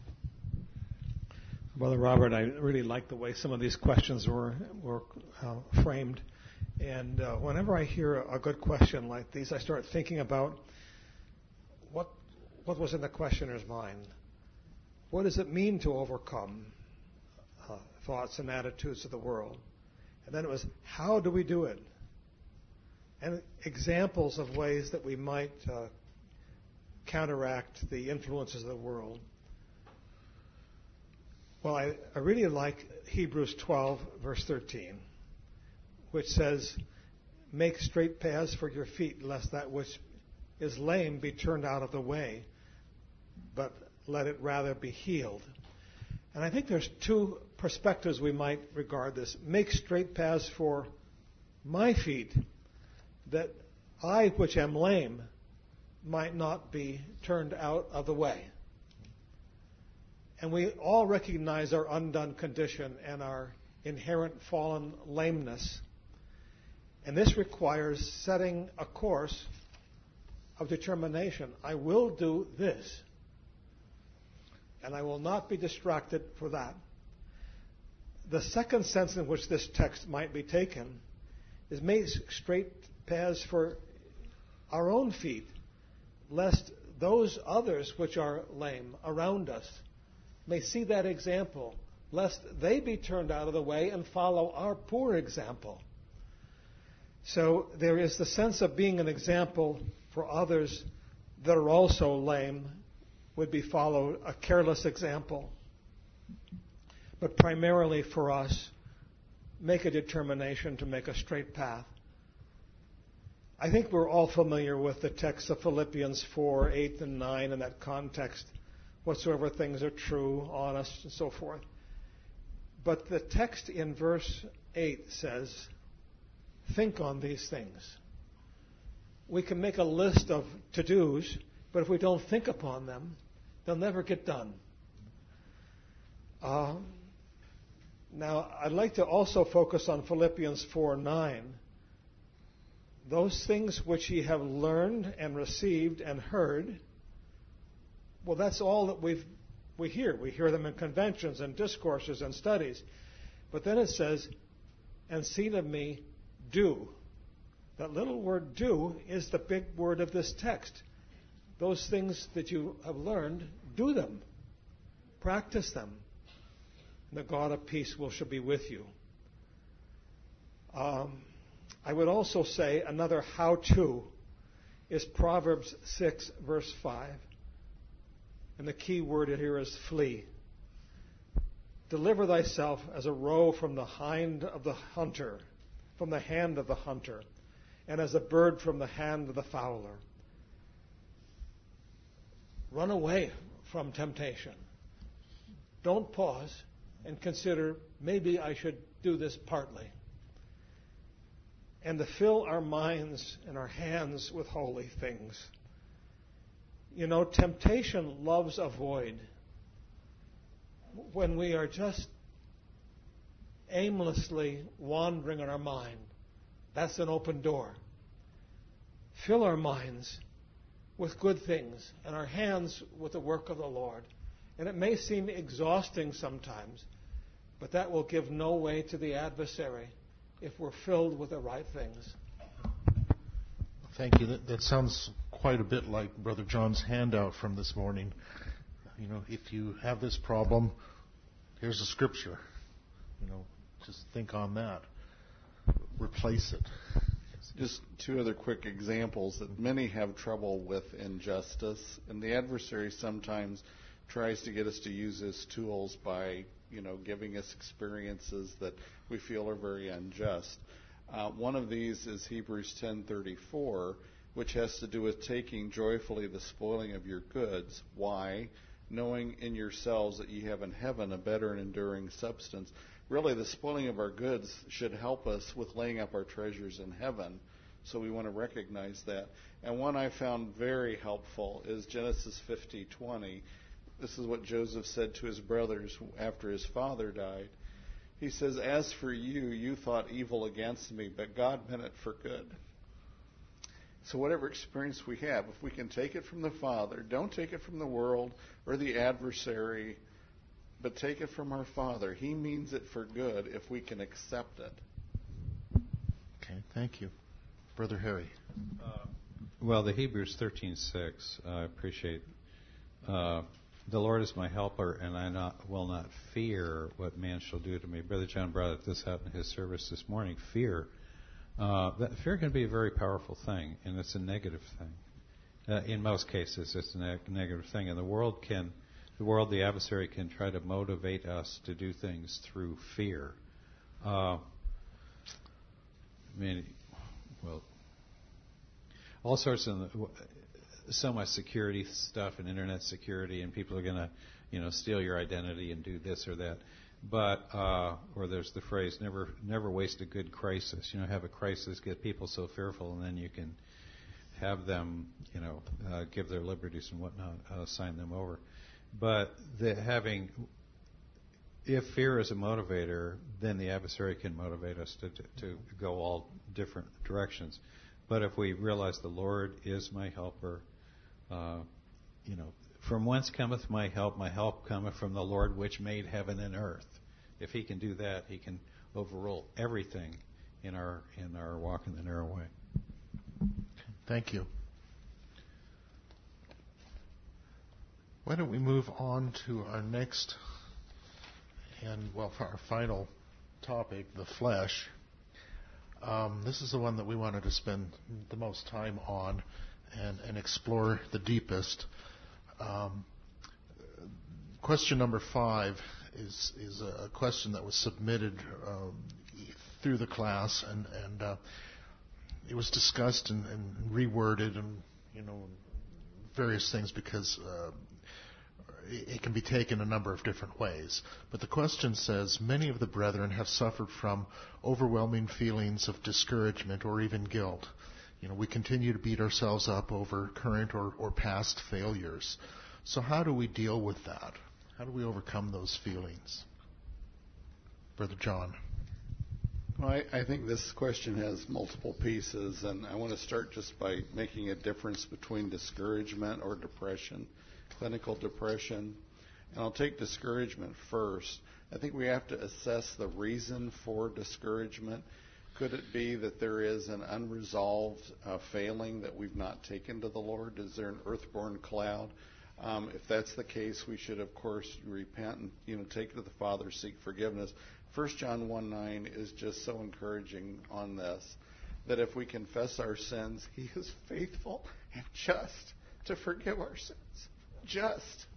Brother Robert, I really like the way some of these questions were were uh, framed. And uh, whenever I hear a, a good question like these, I start thinking about what what was in the questioner's mind. What does it mean to overcome uh, thoughts and attitudes of the world? And then it was, how do we do it? And examples of ways that we might uh, counteract the influences of the world. Well, I, I really like Hebrews twelve, verse thirteen, which says, make straight paths for your feet, lest that which is lame be turned out of the way, but let it rather be healed. And I think there's two perspectives we might regard this. Make straight paths for my feet, that I, which am lame, might not be turned out of the way. And we all recognize our undone condition and our inherent fallen lameness. And this requires setting a course of determination. I will do this, and I will not be distracted for that. The second sense in which this text might be taken is make straight paths for our own feet, lest those others which are lame around us may see that example, lest they be turned out of the way and follow our poor example. So there is the sense of being an example for others that are also lame, would be followed, a careless example. But primarily for us, make a determination to make a straight path. I think we're all familiar with the text of Philippians four, eight, and nine in that context, whatsoever things are true, honest, and so forth. But the text in verse eight says, think on these things. We can make a list of to-dos, but if we don't think upon them, they'll never get done. Uh, now, I'd like to also focus on Philippians four nine. Those things which ye have learned and received and heard, well, that's all that we've, we hear. We hear them in conventions and discourses and studies. But then it says, and seen of me, do. That little word do is the big word of this text. Those things that you have learned, do them. Practice them. And the God of peace will shall be with you. Um, I would also say another how-to is Proverbs six, verse five. And the key word here is flee. Deliver thyself as a roe from the hind of the hunter, from the hand of the hunter, and as a bird from the hand of the fowler. Run away from temptation. Don't pause and consider, maybe I should do this partly. And to fill our minds and our hands with holy things. You know, temptation loves a void. When we are just aimlessly wandering in our mind, that's an open door. Fill our minds with good things and our hands with the work of the Lord. And it may seem exhausting sometimes, but that will give no way to the adversary if we're filled with the right things. Thank you. That, that sounds quite a bit like Brother John's handout from this morning. You know, if you have this problem, here's a scripture. You know, just think on that. Replace it. Just two other quick examples that many have trouble with injustice, and the adversary sometimes tries to get us to use his tools by, you know, giving us experiences that we feel are very unjust. Uh, one of these is Hebrews ten thirty-four, which has to do with taking joyfully the spoiling of your goods. Why? Knowing in yourselves that ye have in heaven a better and enduring substance. Really, the spoiling of our goods should help us with laying up our treasures in heaven. So we want to recognize that. And one I found very helpful is Genesis fifty twenty. This is what Joseph said to his brothers after his father died. He says, "As for you, you thought evil against me, but God meant it for good." So whatever experience we have, if we can take it from the Father, don't take it from the world or the adversary, but take it from our Father. He means it for good if we can accept it. Okay, thank you. Brother Harry. Uh, well, the Hebrews thirteen six, I appreciate. Uh, the Lord is my helper, and I not, will not fear what man shall do to me. Brother John brought this out in his service this morning. Fear. Uh, that fear can be a very powerful thing, and it's a negative thing. Uh, in most cases, it's a neg- negative thing, and the world can, the world, the adversary can try to motivate us to do things through fear. Uh, I mean, well, all sorts of so much security stuff and internet security, and people are going to, you know, steal your identity and do this or that. But uh, or there's the phrase, never never waste a good crisis. You know, have a crisis, get people so fearful, and then you can have them, you know, uh, give their liberties and whatnot, uh, sign them over. But the having, if fear is a motivator, then the adversary can motivate us to, to, to go all different directions. But if we realize the Lord is my helper, uh, you know, from whence cometh my help? My help cometh from the Lord which made heaven and earth. If He can do that, He can overrule everything in our in our walk in the narrow way. Thank you. Why don't we move on to our next and, well, for our final topic, the flesh. Um, this is the one that we wanted to spend the most time on and, and explore the deepest. Um, question number five is is a question that was submitted um, through the class, and and uh, it was discussed and, and reworded, and you know various things because uh, it, it can be taken a number of different ways. But the question says, many of the brethren have suffered from overwhelming feelings of discouragement or even guilt. You know, we continue to beat ourselves up over current or, or past failures. So how do we deal with that? How do we overcome those feelings? Brother John. Well, I, I think this question has multiple pieces, and I want to start just by making a difference between discouragement or depression, clinical depression. And I'll take discouragement first. I think we have to assess the reason for discouragement. Could it be that there is an unresolved uh, failing that we've not taken to the Lord? Is there an earthborn cloud? Um, if that's the case, we should, of course, repent and, you know, take it to the Father, seek forgiveness. First John one nine is just so encouraging on this, that if we confess our sins, He is faithful and just to forgive our sins. Just.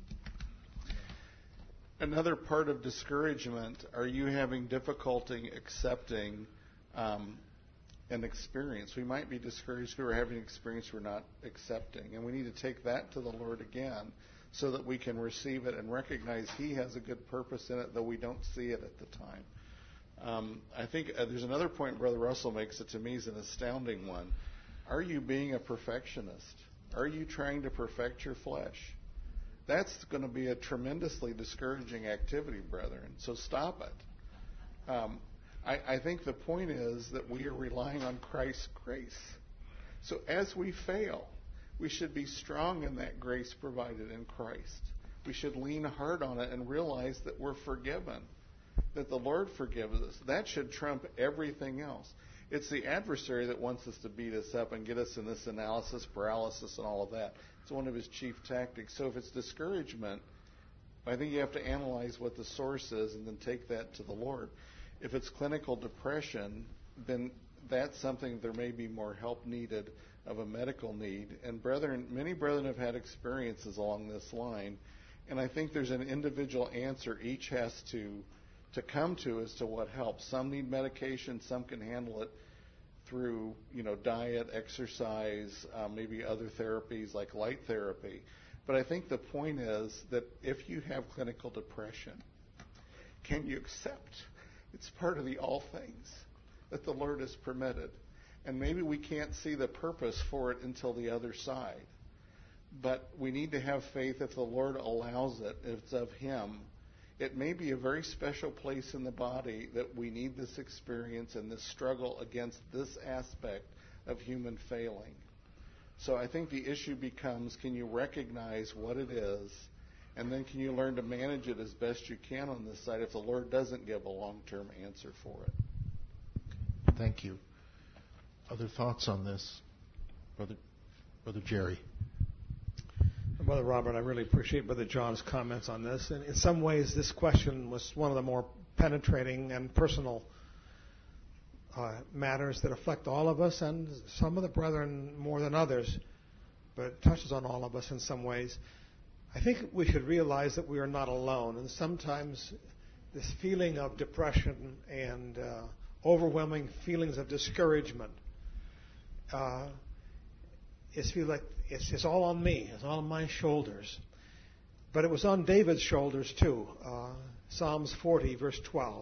Another part of discouragement, are you having difficulty accepting um, an experience? We might be discouraged because we're having an experience we're not accepting, and we need to take that to the Lord again so that we can receive it and recognize He has a good purpose in it, though we don't see it at the time. Um, I think uh, there's another point Brother Russell makes that to me is an astounding one. Are you being a perfectionist? Are you trying to perfect your flesh? That's going to be a tremendously discouraging activity, brethren. So stop it. Um, I, I think the point is that we are relying on Christ's grace. So as we fail, we should be strong in that grace provided in Christ. We should lean hard on it and realize that we're forgiven, that the Lord forgives us. That should trump everything else. It's the adversary that wants us to beat us up and get us in this analysis paralysis and all of that. It's one of his chief tactics. So if it's discouragement, I think you have to analyze what the source is and then take that to the Lord. If it's clinical depression, then that's something there may be more help needed of a medical need. And brethren, many brethren have had experiences along this line, and I think there's an individual answer each has to to come to as to what helps. Some need medication, some can handle it through, you know, diet, exercise, uh, maybe other therapies like light therapy. But I think the point is that if you have clinical depression, can you accept it's part of the all things that the Lord has permitted? And maybe we can't see the purpose for it until the other side. But we need to have faith if the Lord allows it, if it's of Him. It may be a very special place in the body that we need this experience and this struggle against this aspect of human failing. So I think the issue becomes, can you recognize what it is, and then can you learn to manage it as best you can on this side if the Lord doesn't give a long-term answer for it. Thank you. Other thoughts on this? Brother, Brother Jerry. Brother Robert, I really appreciate Brother John's comments on this. And in some ways, this question was one of the more penetrating and personal uh, matters that affect all of us, and some of the brethren more than others, but it touches on all of us in some ways. I think we should realize that we are not alone, and sometimes this feeling of depression and uh, overwhelming feelings of discouragement uh, is feel like it's, it's all on me, it's all on my shoulders. But it was on David's shoulders too. Uh, Psalms forty, verse twelve.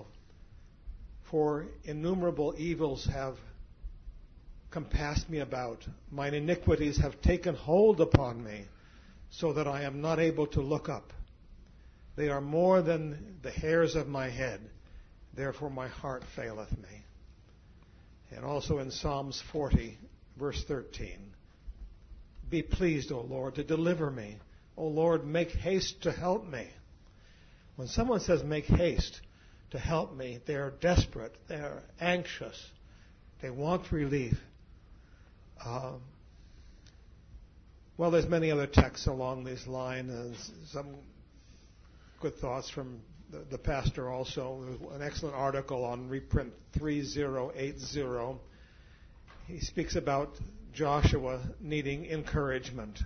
For innumerable evils have compassed me about. Mine iniquities have taken hold upon me, so that I am not able to look up. They are more than the hairs of my head. Therefore my heart faileth me. And also in Psalms forty, verse thirteen. Be pleased, O Lord, to deliver me. O Lord, make haste to help me. When someone says make haste to help me, they are desperate. They are anxious. They want relief. Um, well, there's many other texts along these lines, and some good thoughts from the, the pastor also. There's an excellent article on reprint three thousand eighty. He speaks about Joshua needing encouragement.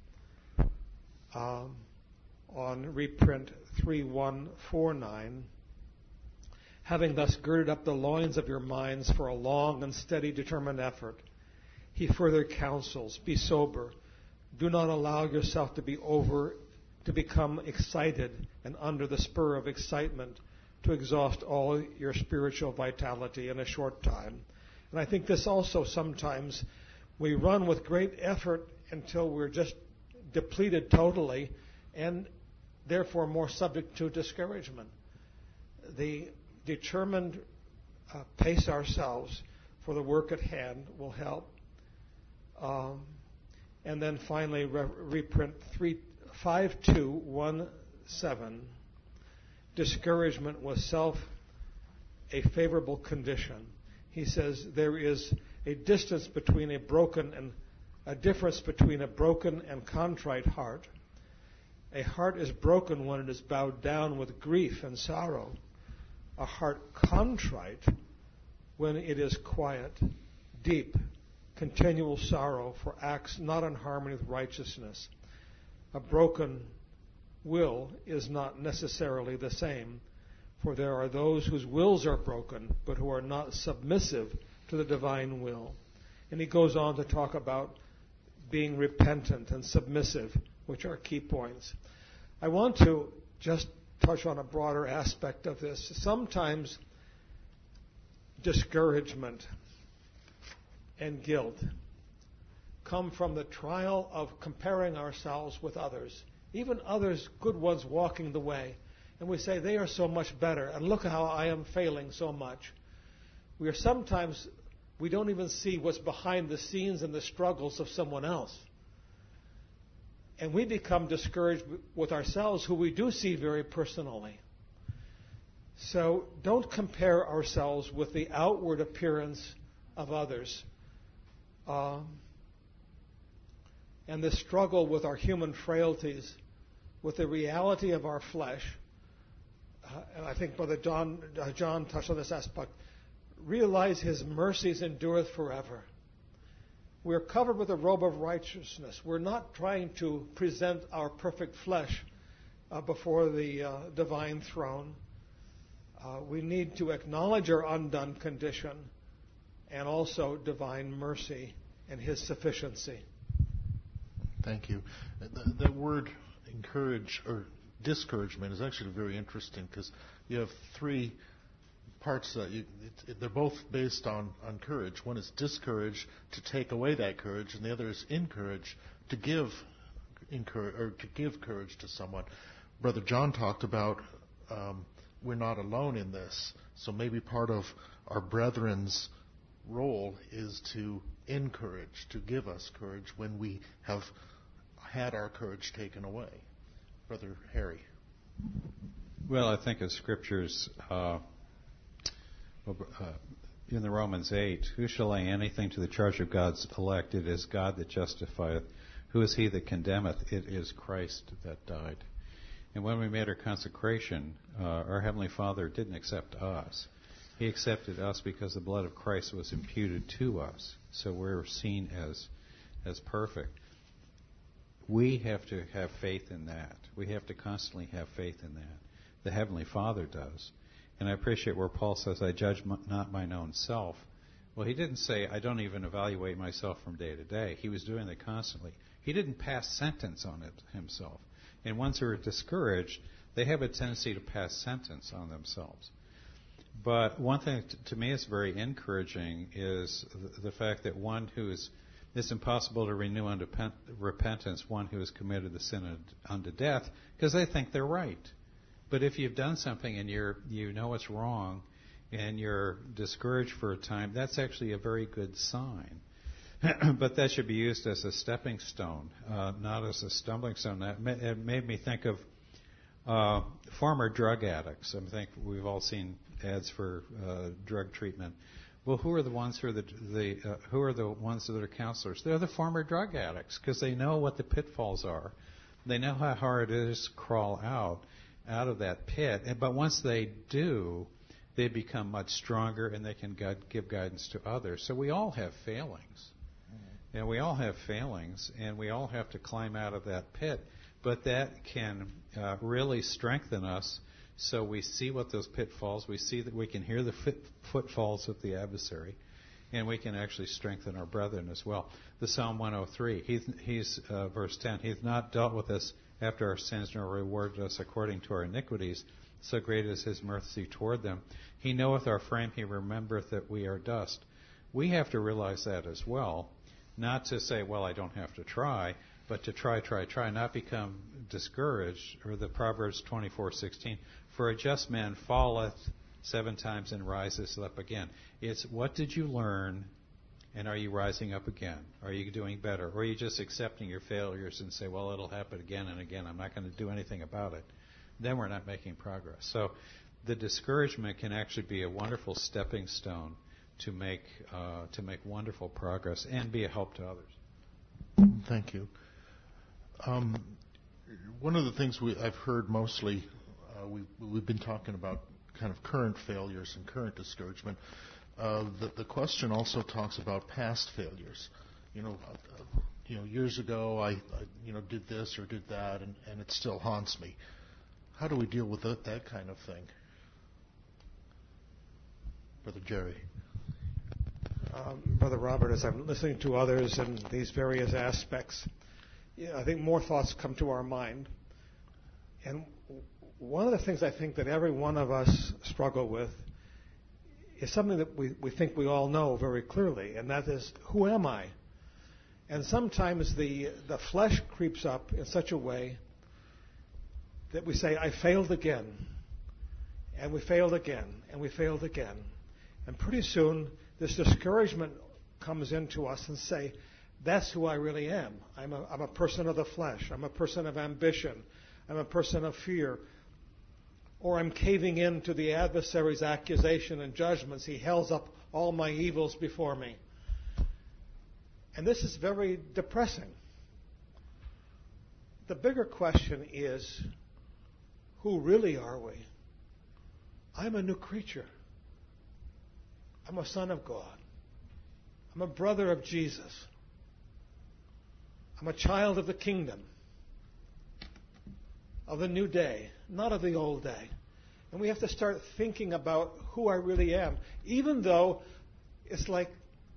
Um, on reprint three one four nine, having thus girded up the loins of your minds for a long and steady determined effort, he further counsels, be sober, do not allow yourself to be over, to become excited and under the spur of excitement to exhaust all your spiritual vitality in a short time. And I think this also sometimes we run with great effort until we're just depleted totally and therefore more subject to discouragement. The determined uh, pace ourselves for the work at hand will help. Um, and then finally, re- reprint five two one seven. Discouragement was self a favorable condition. He says there is a distance between a broken and a difference between a broken and contrite heart. A heart is broken when it is bowed down with grief and sorrow. A heart contrite when it is quiet, deep, continual sorrow for acts not in harmony with righteousness. A broken will is not necessarily the same, for there are those whose wills are broken, but who are not submissive to the divine will. And he goes on to talk about being repentant and submissive, which are key points. I want to just touch on a broader aspect of this. Sometimes discouragement, and guilt come from the trial of comparing ourselves with others, even others, good ones walking the way. And we say, they are so much better, and look how I am failing so much. We are sometimes, we don't even see what's behind the scenes and the struggles of someone else. And we become discouraged with ourselves, who we do see very personally. So don't compare ourselves with the outward appearance of others. Um, and the struggle with our human frailties, with the reality of our flesh. Uh, and I think Brother John, uh, John touched on this aspect. Realize His mercies endureth forever. We're covered with a robe of righteousness. We're not trying to present our perfect flesh uh, before the uh, divine throne. Uh, we need to acknowledge our undone condition and also divine mercy and His sufficiency. Thank you. The, the word encourage or discouragement is actually very interesting because you have three parts that you, it, it, they're both based on, on courage. One is discourage, to take away that courage, and the other is encourage, to give encourage or to give courage to someone. Brother John talked about um, we're not alone in this, so maybe part of our brethren's role is to encourage, to give us courage when we have had our courage taken away. Brother Harry. Well, I think of scriptures uh, uh, in the Romans eight, who shall lay anything to the charge of God's elect? It is God that justifieth. Who is he that condemneth? It is Christ that died. And when we made our consecration, uh, our Heavenly Father didn't accept us. He accepted us because the blood of Christ was imputed to us. So we're seen as as perfect. We have to have faith in that. We have to constantly have faith in that. The Heavenly Father does. And I appreciate where Paul says, I judge not mine own self. Well, he didn't say, I don't even evaluate myself from day to day. He was doing that constantly. He didn't pass sentence on it himself. And once they're discouraged, they have a tendency to pass sentence on themselves. But one thing t- to me is very encouraging is the, the fact that one who is, it's impossible to renew unto pen, repentance one who has committed the sin unto death, because they think they're right. But if you've done something and you're you know it's wrong and you're discouraged for a time, that's actually a very good sign. But that should be used as a stepping stone, uh, not as a stumbling stone. That ma- it made me think of uh, former drug addicts. I think we've all seen ads for uh, drug treatment. Well, who are the ones who are the, the uh, who are the ones that are counselors? They're the former drug addicts because they know what the pitfalls are. They know how hard it is to crawl out out of that pit. But once they do, they become much stronger and they can guide, give guidance to others. So we all have failings. And we all have failings, and we all have to climb out of that pit. But that can uh, really strengthen us so we see what those pitfalls, we see that we can hear the fit, footfalls of the adversary, and we can actually strengthen our brethren as well. The Psalm one oh three, he's, he's uh, verse ten, He hath not dealt with us after our sins, nor rewarded us according to our iniquities. So great is His mercy toward them. He knoweth our frame, He remembereth that we are dust. We have to realize that as well. Not to say, well, I don't have to try, but to try, try, try, not become discouraged. Or the Proverbs twenty-four sixteen, for a just man falleth seven times and riseth up again. It's what did you learn, and are you rising up again? Are you doing better? Or are you just accepting your failures and say, well, it'll happen again and again, I'm not going to do anything about it? Then we're not making progress. So the discouragement can actually be a wonderful stepping stone to make uh, to make wonderful progress and be a help to others. Thank you. Um, one of the things we, I've heard mostly, uh, we, we've been talking about kind of current failures and current discouragement. Uh, the, the question also talks about past failures. You know, uh, you know, years ago I, I, you know, did this or did that, and, and it still haunts me. How do we deal with that, that kind of thing, Brother Jerry? Um, Brother Robert, as I'm listening to others in these various aspects, yeah, I think more thoughts come to our mind. And one of the things I think that every one of us struggle with is something that we, we think we all know very clearly, and that is, who am I? And sometimes the, the flesh creeps up in such a way that we say, I failed again, and we failed again, and we failed again. And pretty soon, this discouragement comes into us and say, that's who I really am. I'm a, I'm a person of the flesh. I'm a person of ambition. I'm a person of fear. Or I'm caving in to the adversary's accusation and judgments. He held up all my evils before me. And this is very depressing. The bigger question is, who really are we? I'm a new creature. I'm a son of God. I'm a brother of Jesus. I'm a child of the kingdom, of the new day, not of the old day. And we have to start thinking about who I really am, even though it's like,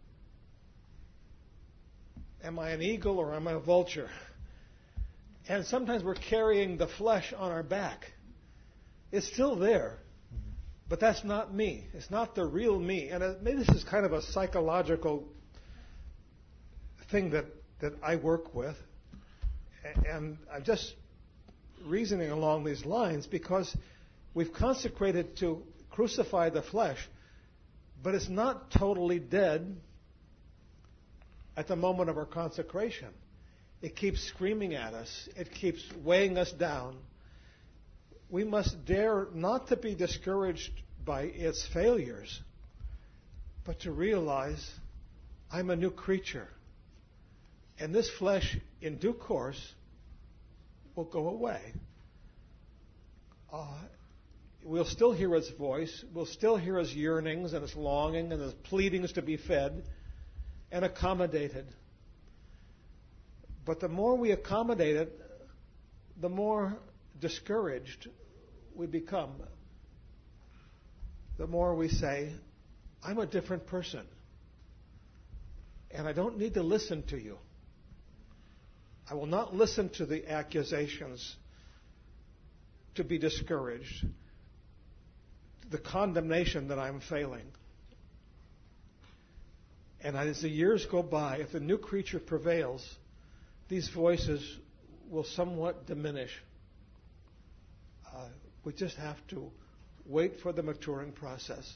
am I an eagle or am I a vulture? And sometimes we're carrying the flesh on our back. It's still there, but that's not me. It's not the real me. And maybe this is kind of a psychological thing that, that I work with. And I'm just reasoning along these lines because we've consecrated to crucify the flesh, but it's not totally dead at the moment of our consecration. It keeps screaming at us. It keeps weighing us down. We must dare not to be discouraged by its failures, but to realize I'm a new creature. And this flesh, in due course, will go away. Uh, we'll still hear its voice. We'll still hear its yearnings and its longing and its pleadings to be fed and accommodated. But the more we accommodate it, the more discouraged we become. The more we say, I'm a different person, and I don't need to listen to you. I will not listen to the accusations to be discouraged, the condemnation that I'm failing. And as the years go by, if the new creature prevails, these voices will somewhat diminish. Uh, we just have to wait for the maturing process.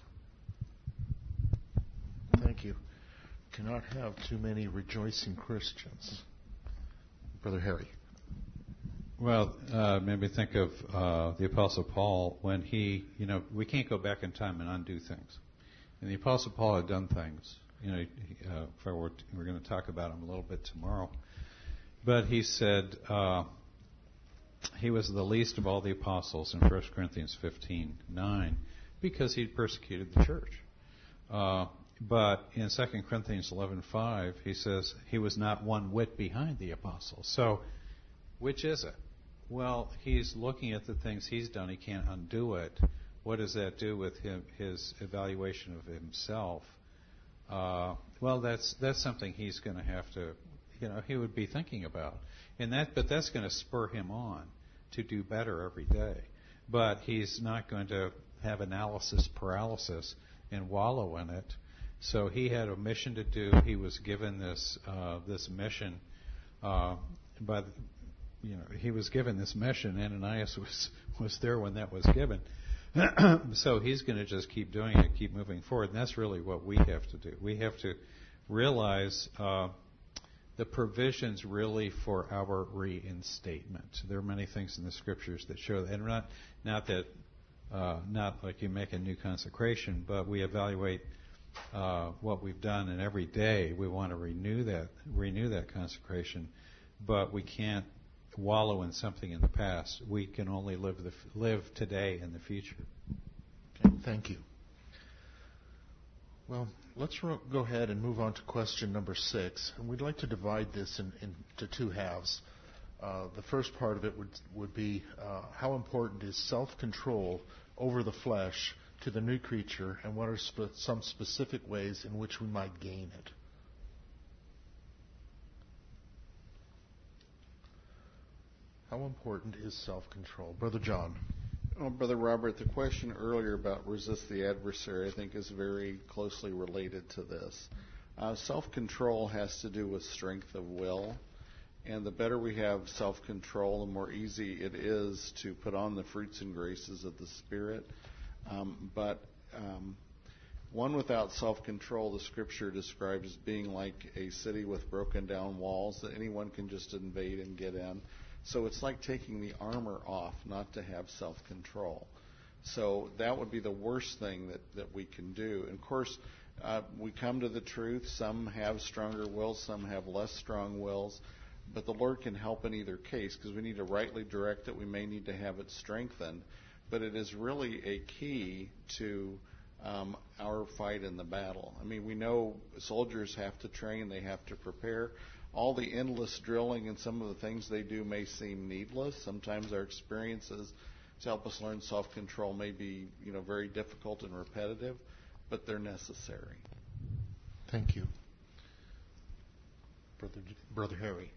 Thank you. Cannot have too many rejoicing Christians. Brother Harry. Well, uh, maybe think of uh, the Apostle Paul when he, you know, we can't go back in time and undo things. And the Apostle Paul had done things. You know, uh, we're, we're going to talk about him a little bit tomorrow. But he said uh, he was the least of all the apostles in First Corinthians fifteen nine because he persecuted the church. Uh, but in Second Corinthians eleven five, he says he was not one whit behind the apostles. So which is it? Well, he's looking at the things he's done. He can't undo it. What does that do with him, his evaluation of himself? Uh, well, that's that's something he's going to have to, you know, he would be thinking about, and that, but that's going to spur him on to do better every day. But he's not going to have analysis paralysis and wallow in it. So he had a mission to do. He was given this uh, this mission, uh, by the, you know, he was given this mission. Ananias was was there when that was given. So he's going to just keep doing it, keep moving forward. And that's really what we have to do. We have to realize uh, the provisions really for our reinstatement. There are many things in the Scriptures that show that. And not, not that, uh, not like you make a new consecration, but we evaluate uh, what we've done, and every day we want to renew that, renew that consecration. But we can't wallow in something in the past. We can only live the, live today and the future. Okay, thank you. Well, let's ro- go ahead and move on to question number six. And we'd like to divide this in, into two halves. Uh, the first part of it would, would be uh, how important is self-control over the flesh to the new creature, and what are spe- some specific ways in which we might gain it? How important is self-control? Brother John. Oh, Brother Robert, the question earlier about resist the adversary, I think, is very closely related to this. Uh, self-control has to do with strength of will, and the better we have self-control, the more easy it is to put on the fruits and graces of the Spirit. Um, but um, one without self-control, the Scripture describes as being like a city with broken down walls that anyone can just invade and get in. So it's like taking the armor off not to have self-control. So that would be the worst thing that, that we can do. And of course, uh, we come to the truth. Some have stronger wills, some have less strong wills. But the Lord can help in either case, because we need to rightly direct it. We may need to have it strengthened. But it is really a key to um, our fight in the battle. I mean, we know soldiers have to train, they have to prepare. All the endless drilling and some of the things they do may seem needless. Sometimes our experiences to help us learn self-control may be, you know, very difficult and repetitive, but they're necessary. Thank you. Brother, Brother Harry.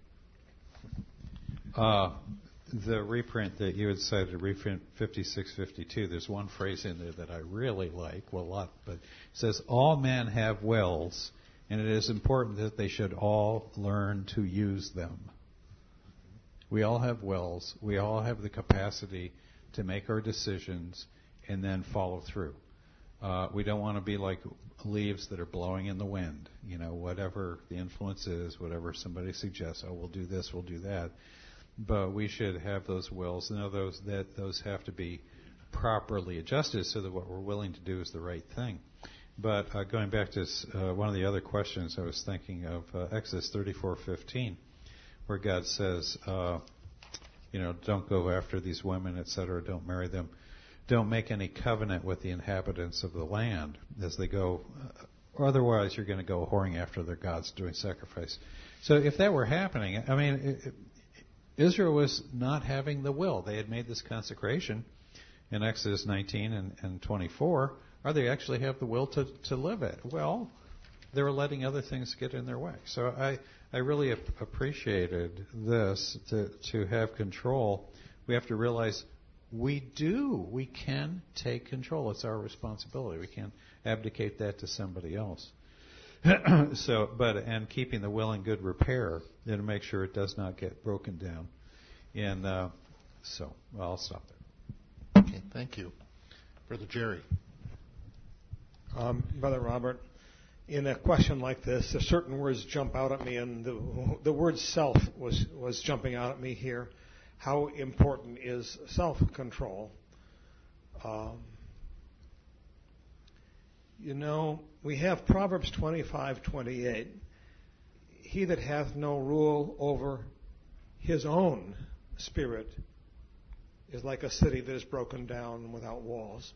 Uh, the reprint that you had cited, reprint fifty-six fifty-two, there's one phrase in there that I really like, well, a lot, but it says, all men have wills, and it is important that they should all learn to use them. We all have wills. We all have the capacity to make our decisions and then follow through. Uh, we don't want to be like leaves that are blowing in the wind. You know, whatever the influence is, whatever somebody suggests, oh, we'll do this, we'll do that. But we should have those wills, know those that those have to be properly adjusted so that what we're willing to do is the right thing. But uh, going back to uh, one of the other questions, I was thinking of uh, Exodus thirty-four fifteen, where God says, uh, you know, don't go after these women, et cetera, don't marry them. Don't make any covenant with the inhabitants of the land as they go, uh, or otherwise you're going to go whoring after their gods, doing sacrifice. So if that were happening, I mean, it, it, Israel was not having the will. They had made this consecration in Exodus nineteen and, and twenty-four. Or they actually have the will to, to live it. Well, they were letting other things get in their way. So I, I really ap- appreciated this, to, to have control. We have to realize we do. We can take control. It's our responsibility. We can't abdicate that to somebody else. So, but and keeping the will in good repair, to make sure it does not get broken down. And uh, so, well, I'll stop there. Okay, thank you. Brother Jerry. Um, Brother Robert, in a question like this, certain words jump out at me, and the, the word self was, was jumping out at me here. How important is self-control? Um, you know, we have Proverbs twenty-five twenty-eight. He that hath no rule over his own spirit is like a city that is broken down without walls.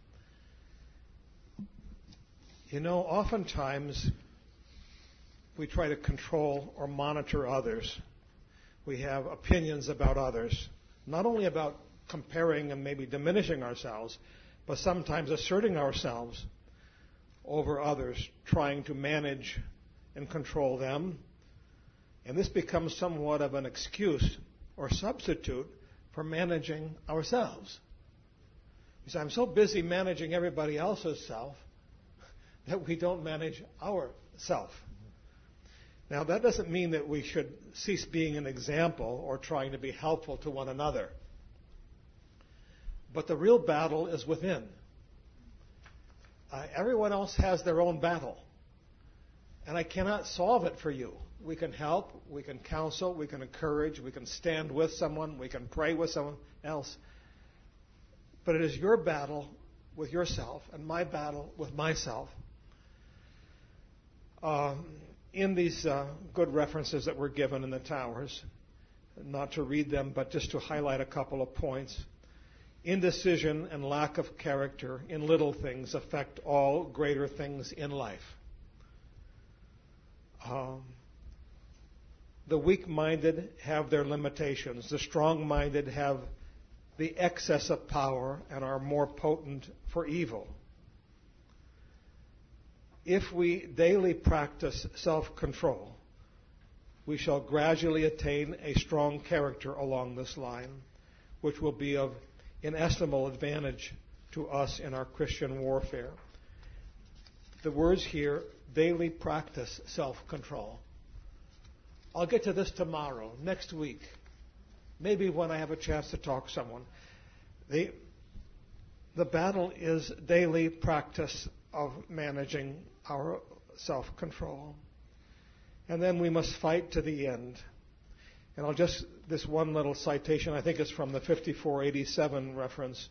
You know, oftentimes we try to control or monitor others. We have opinions about others, not only about comparing and maybe diminishing ourselves, but sometimes asserting ourselves over others, trying to manage and control them. And this becomes somewhat of an excuse or substitute for managing ourselves. Because I'm so busy managing everybody else's self that we don't manage our self. Now, that doesn't mean that we should cease being an example or trying to be helpful to one another. But the real battle is within. Uh, everyone else has their own battle. And I cannot solve it for you. We can help, we can counsel, we can encourage, we can stand with someone, we can pray with someone else. But it is your battle with yourself and my battle with myself. Uh, in these uh, good references that were given in the towers, not to read them, but just to highlight a couple of points. Indecision and lack of character in little things affect all greater things in life. Um, the weak-minded have their limitations. The strong-minded have the excess of power and are more potent for evil. If we daily practice self-control, we shall gradually attain a strong character along this line, which will be of inestimable advantage to us in our Christian warfare. The words here, daily practice self-control. I'll get to this tomorrow, next week, maybe when I have a chance to talk to someone. The, the battle is daily practice of managing our self-control. And then we must fight to the end. And I'll just, this one little citation, I think it's from the fifty-four eighty-seven reference.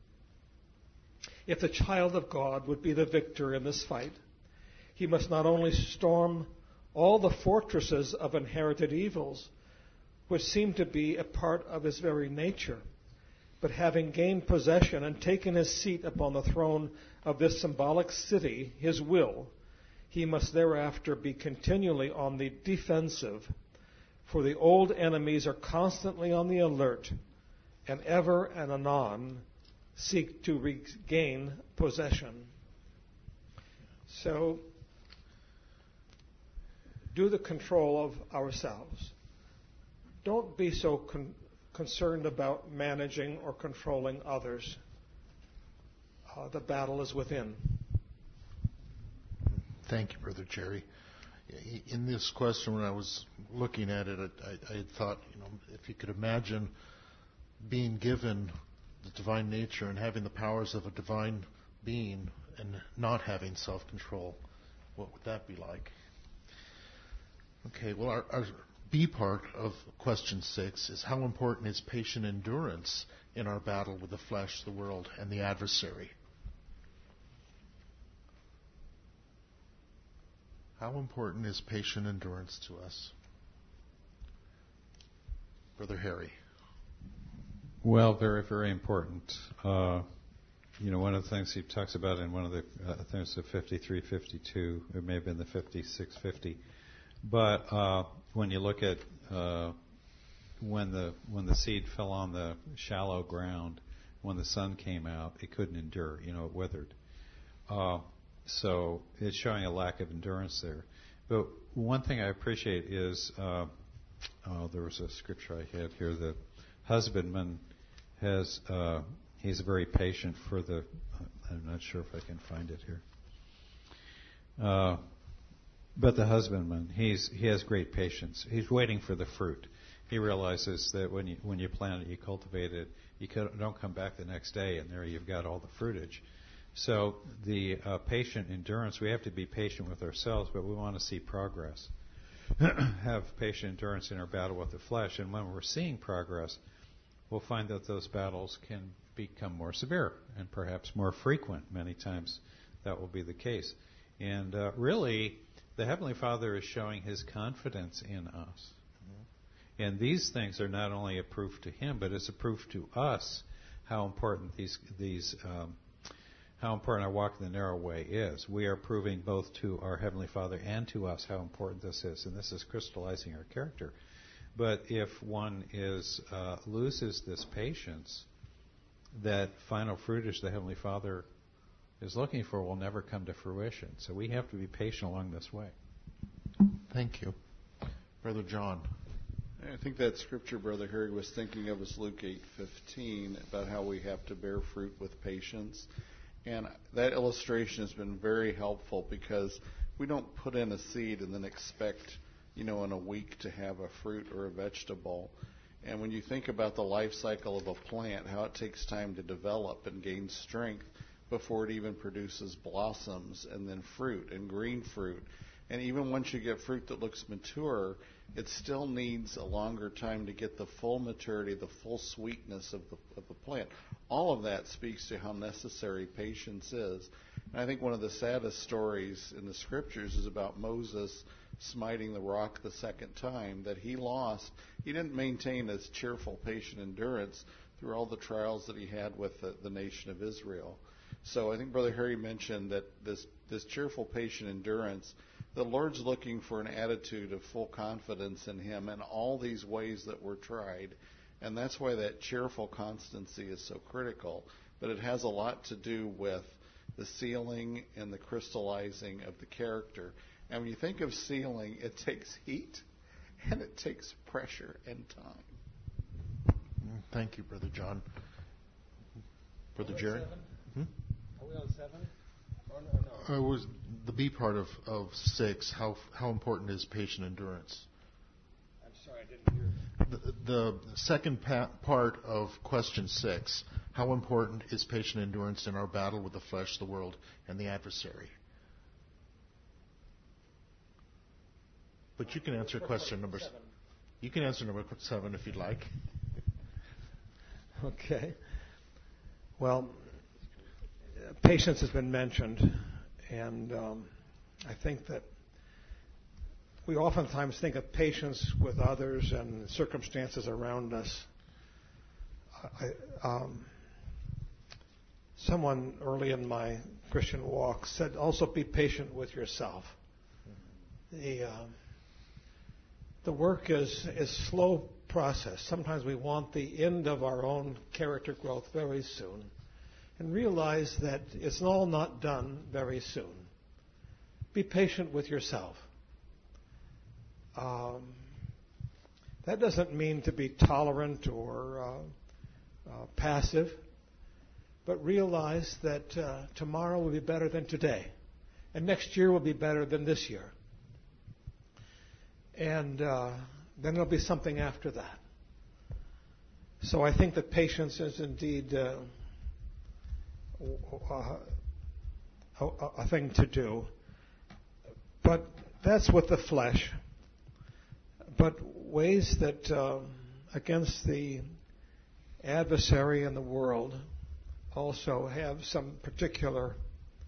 If the child of God would be the victor in this fight, he must not only storm all the fortresses of inherited evils, which seem to be a part of his very nature, but having gained possession and taken his seat upon the throne of this symbolic city, his will, he must thereafter be continually on the defensive, for the old enemies are constantly on the alert, and ever and anon seek to regain possession. So, do the control of ourselves. Don't be so con- concerned about managing or controlling others. Uh, the battle is within. Thank you, Brother Jerry. In this question, when I was looking at it, I, I had thought, you know, if you could imagine being given the divine nature and having the powers of a divine being and not having self-control, what would that be like? Okay, well, our, our B part of question six is how important is patient endurance in our battle with the flesh, the world, and the adversary? How important is patient endurance to us? Brother Harry. Well, very, very important. Uh, you know, one of the things he talks about in one of the, uh, I think it's the fifty-three fifty-two, it may have been the fifty-six fifty, but uh, when you look at uh, when the when the seed fell on the shallow ground, when the sun came out, it couldn't endure. You know, it withered. Uh, so it's showing a lack of endurance there. But one thing I appreciate is, uh, oh, there was a scripture I had here. The husbandman has, uh, he's very patient for the, I'm not sure if I can find it here. Uh, but the husbandman, he's, he has great patience. He's waiting for the fruit. He realizes that when you, when you plant it, you cultivate it, you don't come back the next day and there you've got all the fruitage. So the uh, patient endurance, we have to be patient with ourselves, but we want to see progress. Have patient endurance in our battle with the flesh. And when we're seeing progress, we'll find that those battles can become more severe and perhaps more frequent. Many times that will be the case. And uh, really, the Heavenly Father is showing His confidence in us. Mm-hmm. And these things are not only a proof to Him, but it's a proof to us how important these these um, how important our walk in the narrow way is. We are proving both to our Heavenly Father and to us how important this is, and this is crystallizing our character. But if one is uh, loses this patience, that final fruitage the Heavenly Father is looking for will never come to fruition. So we have to be patient along this way. Thank you. Brother John. I think that scripture Brother Harry was thinking of is Luke eight fifteen, about how we have to bear fruit with patience. And that illustration has been very helpful because we don't put in a seed and then expect, you know, in a week to have a fruit or a vegetable. And when you think about the life cycle of a plant, how it takes time to develop and gain strength before it even produces blossoms and then fruit and green fruit. And even once you get fruit that looks mature, it still needs a longer time to get the full maturity, the full sweetness of the, of the plant. All of that speaks to how necessary patience is. And I think one of the saddest stories in the Scriptures is about Moses smiting the rock the second time, that he lost. He didn't maintain his cheerful, patient endurance through all the trials that he had with the, the nation of Israel. So I think Brother Harry mentioned that this, this cheerful, patient endurance, the Lord's looking for an attitude of full confidence in Him in all these ways that were tried. And that's why that cheerful constancy is so critical. But it has a lot to do with the sealing and the crystallizing of the character. And when you think of sealing, it takes heat and it takes pressure and time. Thank you, Brother John. Brother Jerry? Hmm? Are we on seven? Or no, no. Uh, was the B part of, of six, how how important is patient endurance? I'm sorry, I didn't hear. The, the second pa- part of question six, how important is patient endurance in our battle with the flesh, the world, and the adversary? But you can answer question number seven. You can answer number seven if you'd like. Okay. Well, patience has been mentioned, and um, I think that we oftentimes think of patience with others and circumstances around us. I, um, someone early in my Christian walk said, also be patient with yourself. The uh, the work is is slow process. Sometimes we want the end of our own character growth very soon, and realize that it's all not done very soon. Be patient with yourself. Um, that doesn't mean to be tolerant or uh, uh, passive, but realize that uh, tomorrow will be better than today, and next year will be better than this year. And uh, then there'll be something after that. So I think that patience is indeed uh, a, a thing to do. But that's with the flesh. But ways that uh, against the adversary in the world also have some particular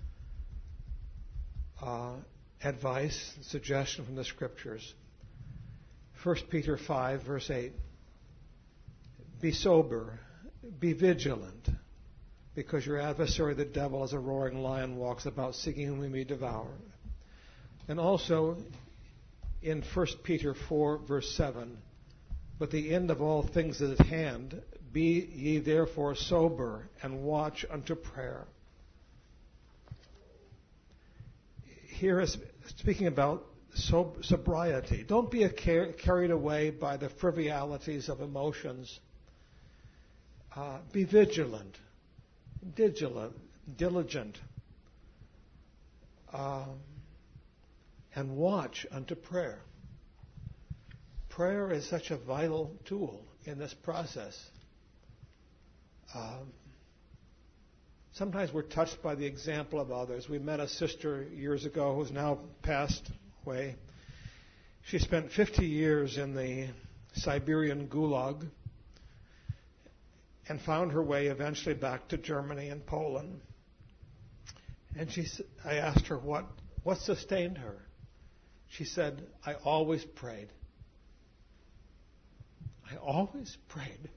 uh, advice, suggestion from the Scriptures. First Peter five, verse eight. Be sober, be vigilant, because your adversary, the devil, as a roaring lion, walks about seeking whom he may devour. And also in First Peter four, verse seven, but the end of all things is at hand. Be ye therefore sober and watch unto prayer. Here is speaking about sobriety. Don't be car- carried away by the trivialities of emotions. Uh, be vigilant, diligent, diligent, uh, and watch unto prayer. Prayer is such a vital tool in this process. Um, sometimes we're touched by the example of others. We met a sister years ago who's now passed away. She spent fifty years in the Siberian Gulag and found her way eventually back to Germany and Poland. And she, I asked her what, what sustained her. She said, I always prayed. I always prayed.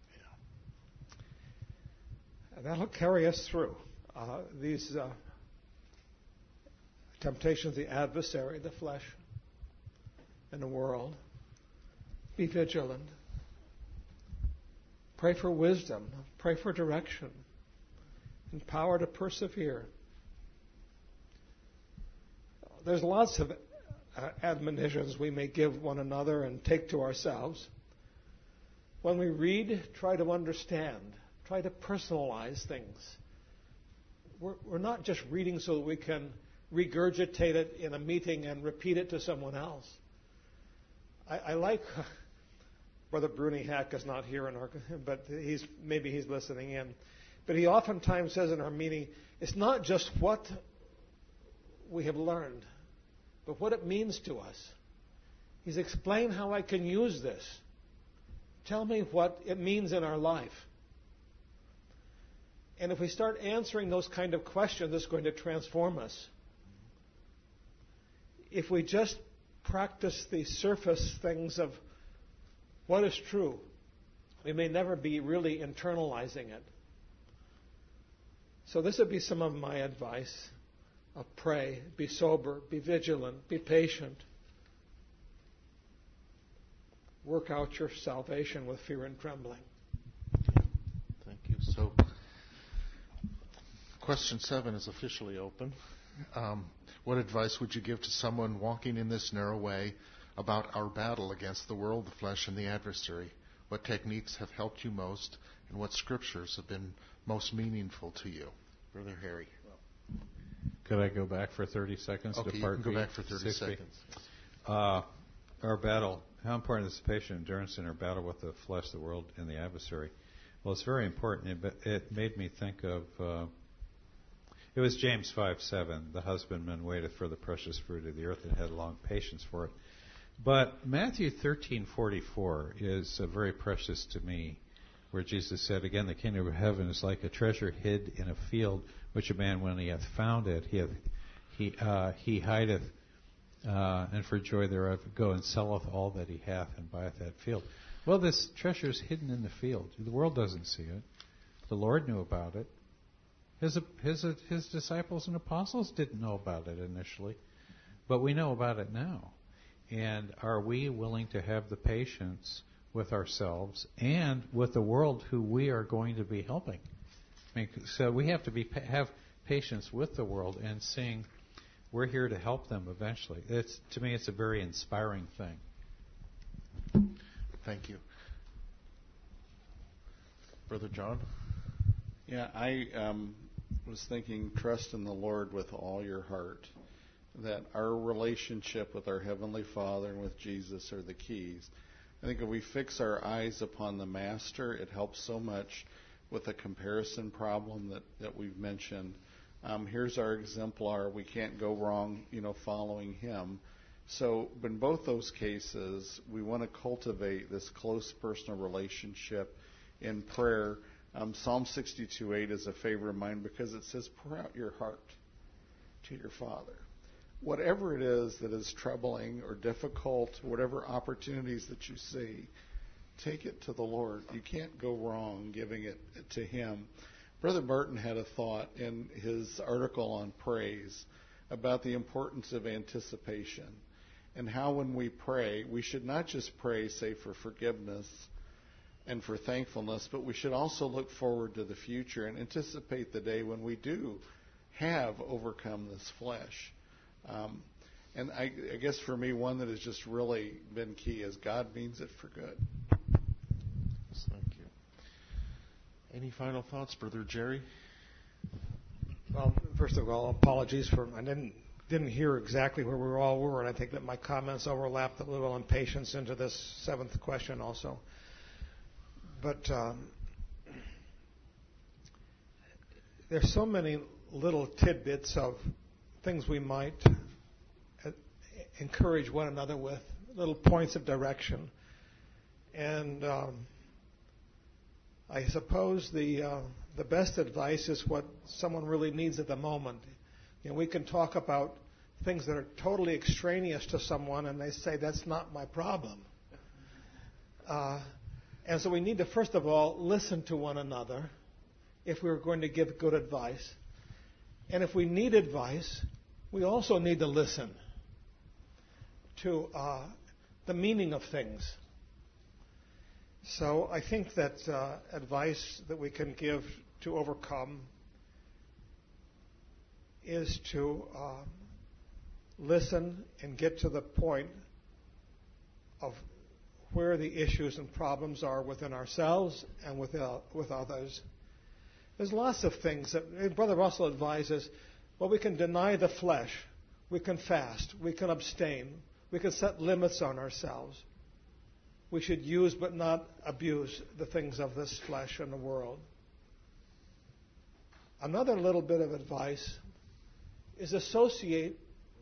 And that'll carry us through uh, these uh, temptations, the adversary, the flesh, and the world. Be vigilant. Pray for wisdom. Pray for direction and power to persevere. There's lots of uh, admonitions we may give one another and take to ourselves. When we read, try to understand. Try to personalize things. We're, we're not just reading so that we can regurgitate it in a meeting and repeat it to someone else. I, I like... Uh, Brother Bruni Hack is not here, in our, but he's maybe he's listening in. But he oftentimes says in our meeting, it's not just what we have learned, but what it means to us. He's explained how I can use this. Tell me what it means in our life. And if we start answering those kind of questions, it's going to transform us. If we just practice the surface things of what is true, we may never be really internalizing it. So this would be some of my advice of pray, be sober, be vigilant, be patient. Work out your salvation with fear and trembling. Thank you. So, question seven is officially open. Um, what advice would you give to someone walking in this narrow way about our battle against the world, the flesh, and the adversary? what techniques have helped you most, and what scriptures have been most meaningful to you. Brother Harry. Could I go back for thirty seconds Okay, to you part can go B? back for thirty sixty? seconds. Uh, our battle, how important is patient endurance in our battle with the flesh, the world, and the adversary? Well, it's very important. It, it made me think of, uh, it was James five seven, the husbandman waiteth for the precious fruit of the earth and had long patience for it. But Matthew thirteen forty-four is uh, very precious to me, where Jesus said, again, the kingdom of heaven is like a treasure hid in a field, which a man, when he hath found it, he hath, he uh, he hideth, uh, and for joy thereof go and selleth all that he hath and buyeth that field. Well, this treasure is hidden in the field. The world doesn't see it. The Lord knew about it. His his his disciples and apostles didn't know about it initially, but we know about it now. And are we willing to have the patience with ourselves and with the world who we are going to be helping? I mean, so we have to be have patience with the world and seeing we're here to help them eventually. It's, to me, it's a very inspiring thing. Thank you. Brother John? Yeah, I um, was thinking, trust in the Lord with all your heart. That our relationship with our Heavenly Father and with Jesus are the keys. I think if we fix our eyes upon the Master, it helps so much with the comparison problem that, that we've mentioned. Um, here's our exemplar. We can't go wrong, you know, following him. So in both those cases, we want to cultivate this close personal relationship in prayer. Um, Psalm sixty-two eight is a favorite of mine because it says, pour out your heart to your Father. Whatever it is that is troubling or difficult, whatever opportunities that you see, take it to the Lord. You can't go wrong giving it to him. Brother Burton had a thought in his article on praise about the importance of anticipation and how when we pray, we should not just pray, say, for forgiveness and for thankfulness, but we should also look forward to the future and anticipate the day when we do have overcome this flesh. Um, and I, I guess for me, one that has just really been key is God means it for good. Thank you. Any final thoughts, Brother Jerry? Well, first of all, apologies for I didn't didn't hear exactly where we all were, and I think that my comments overlapped a little on patience into this seventh question also. But um, there's so many little tidbits of things we might encourage one another with, little points of direction. And um, I suppose the uh, the best advice is what someone really needs at the moment. You know, we can talk about things that are totally extraneous to someone, and they say, that's not my problem. Uh, and so we need to, first of all, listen to one another if we're going to give good advice. And if we need advice, we also need to listen to uh, the meaning of things. So I think that uh, advice that we can give to overcome is to uh, listen and get to the point of where the issues and problems are within ourselves and with, uh, with others. There's lots of things that Brother Russell advises. Well, we can deny the flesh. We can fast. We can abstain. We can set limits on ourselves. We should use but not abuse the things of this flesh and the world. Another little bit of advice is associate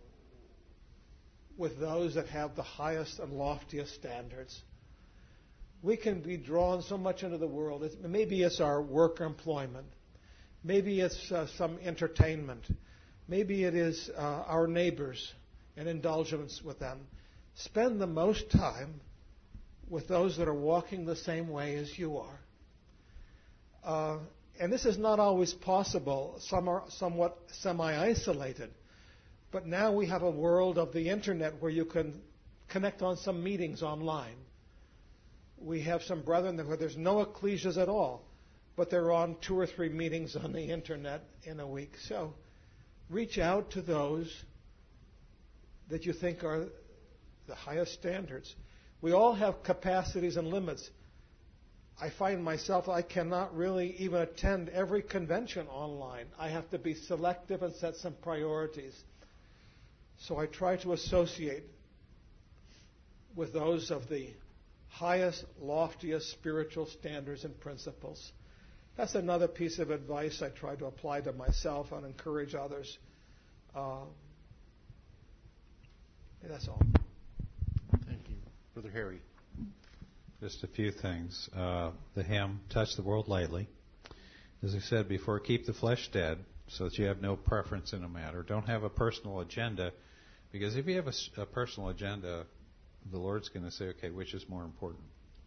with those that have the highest and loftiest standards. We can be drawn so much into the world. It's, maybe it's our work or employment. Maybe it's uh, some entertainment. Maybe it is uh, our neighbors and indulgence with them. Spend the most time with those that are walking the same way as you are. Uh, and this is not always possible. Some are somewhat semi-isolated. But now we have a world of the internet where you can connect on some meetings online. We have some brethren where there's no ecclesias at all, but they're on two or three meetings on the internet in a week. So reach out to those that you think are the highest standards. We all have capacities and limits, I find myself, I cannot really even attend every convention online. I have to be selective and set some priorities. So I try to associate with those of the highest, loftiest spiritual standards and principles. That's another piece of advice I try to apply to myself and encourage others. Uh, that's all. Thank you. Brother Harry. Just a few things. Uh, the hymn, Touch the World Lightly. As I said before, keep the flesh dead so that you have no preference in a matter. Don't have a personal agenda, because if you have a, a personal agenda, the Lord's going to say, okay, which is more important?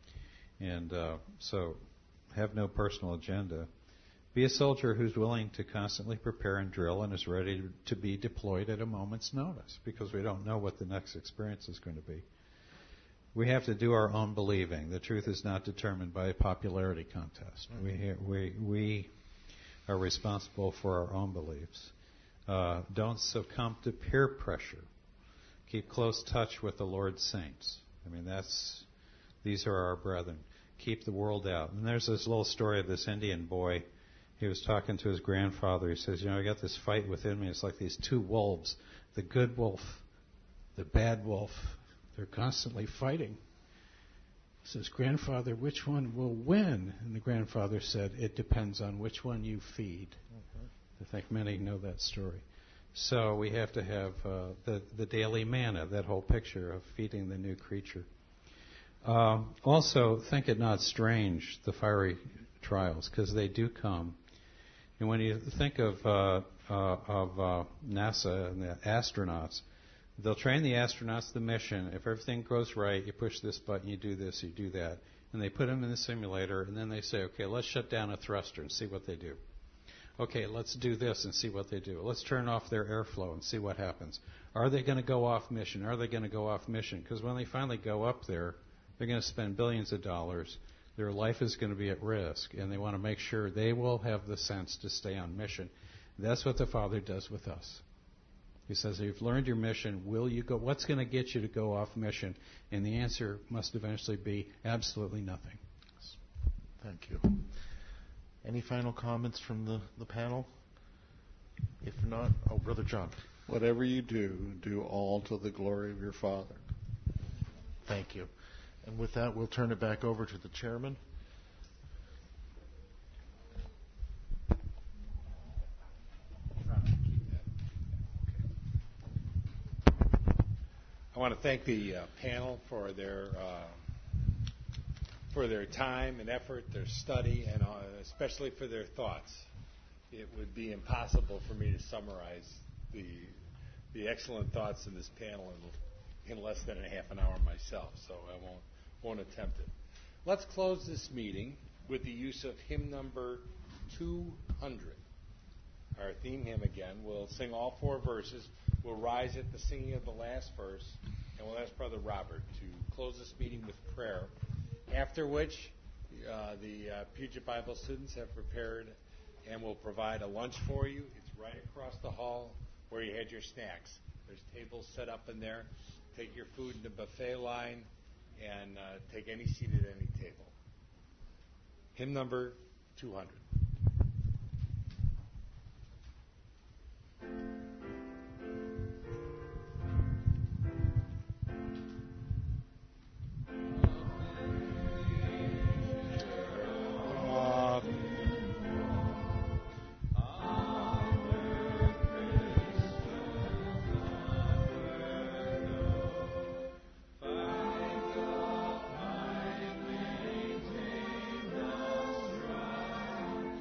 And uh, so have no personal agenda. Be a soldier who's willing to constantly prepare and drill and is ready to be deployed at a moment's notice, because we don't know what the next experience is going to be. We have to do our own believing. The truth is not determined by a popularity contest. Mm-hmm. We, we, we are responsible for our own beliefs. Uh, don't succumb to peer pressure. Keep close touch with the Lord's saints. I mean, that's these are our brethren. Keep the world out. And there's this little story of this Indian boy. He was talking to his grandfather. He says, you know, I got this fight within me. It's like these two wolves, the good wolf, the bad wolf. They're constantly fighting. He says, grandfather, which one will win? And the grandfather said, it depends on which one you feed. Mm-hmm. I think many know that story. So we have to have uh, the, the daily manna, that whole picture of feeding the new creature. Uh, also, think it not strange, the fiery trials, because they do come. And when you think of, uh, uh, of uh, NASA and the astronauts, they'll train the astronauts the mission. If everything goes right, you push this button, you do this, you do that. And they put them in the simulator, and then they say, okay, let's shut down a thruster and see what they do. Okay, let's do this and see what they do. Let's turn off their airflow and see what happens. Are they going to go off mission? Are they going to go off mission? Because when they finally go up there, they're going to spend billions of dollars. Their life is going to be at risk, and they want to make sure they will have the sense to stay on mission. That's what the Father does with us. He says, you've learned your mission. Will you go? What's going to get you to go off mission? And the answer must eventually be absolutely nothing. Thank you. Any final comments from the, the panel? If not, oh, Brother John. Whatever you do, do all to the glory of your Father. Thank you. And with that, we'll turn it back over to the chairman. I want to thank the uh, panel for their uh, for their time and effort, their study, and uh, especially for their thoughts. It would be impossible for me to summarize the the excellent thoughts in this panel in, in less than a half an hour myself, so I won't won't attempt it. Let's close this meeting with the use of hymn number two hundred. Our theme hymn again. We'll sing all four verses. We'll rise at the singing of the last verse, and we'll ask Brother Robert to close this meeting with prayer, after which uh, the uh, Puget Bible students have prepared and will provide a lunch for you. It's right across the hall where you had your snacks. There's tables set up in there. Take your food in the buffet line and uh, take any seat at any table. Hymn number two hundred. Thank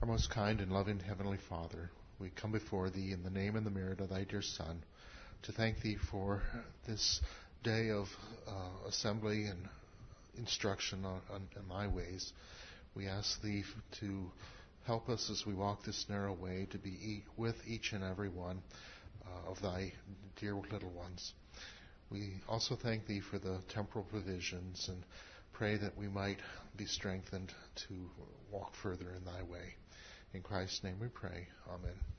Our most kind and loving Heavenly Father, we come before Thee in the name and the merit of Thy dear Son to thank Thee for this day of uh, assembly and instruction on, on, in Thy ways. We ask Thee to help us as we walk this narrow way to be e- with each and every one uh, of Thy dear little ones. We also thank Thee for the temporal provisions and pray that we might be strengthened to walk further in Thy way. In Christ's name we pray. Amen.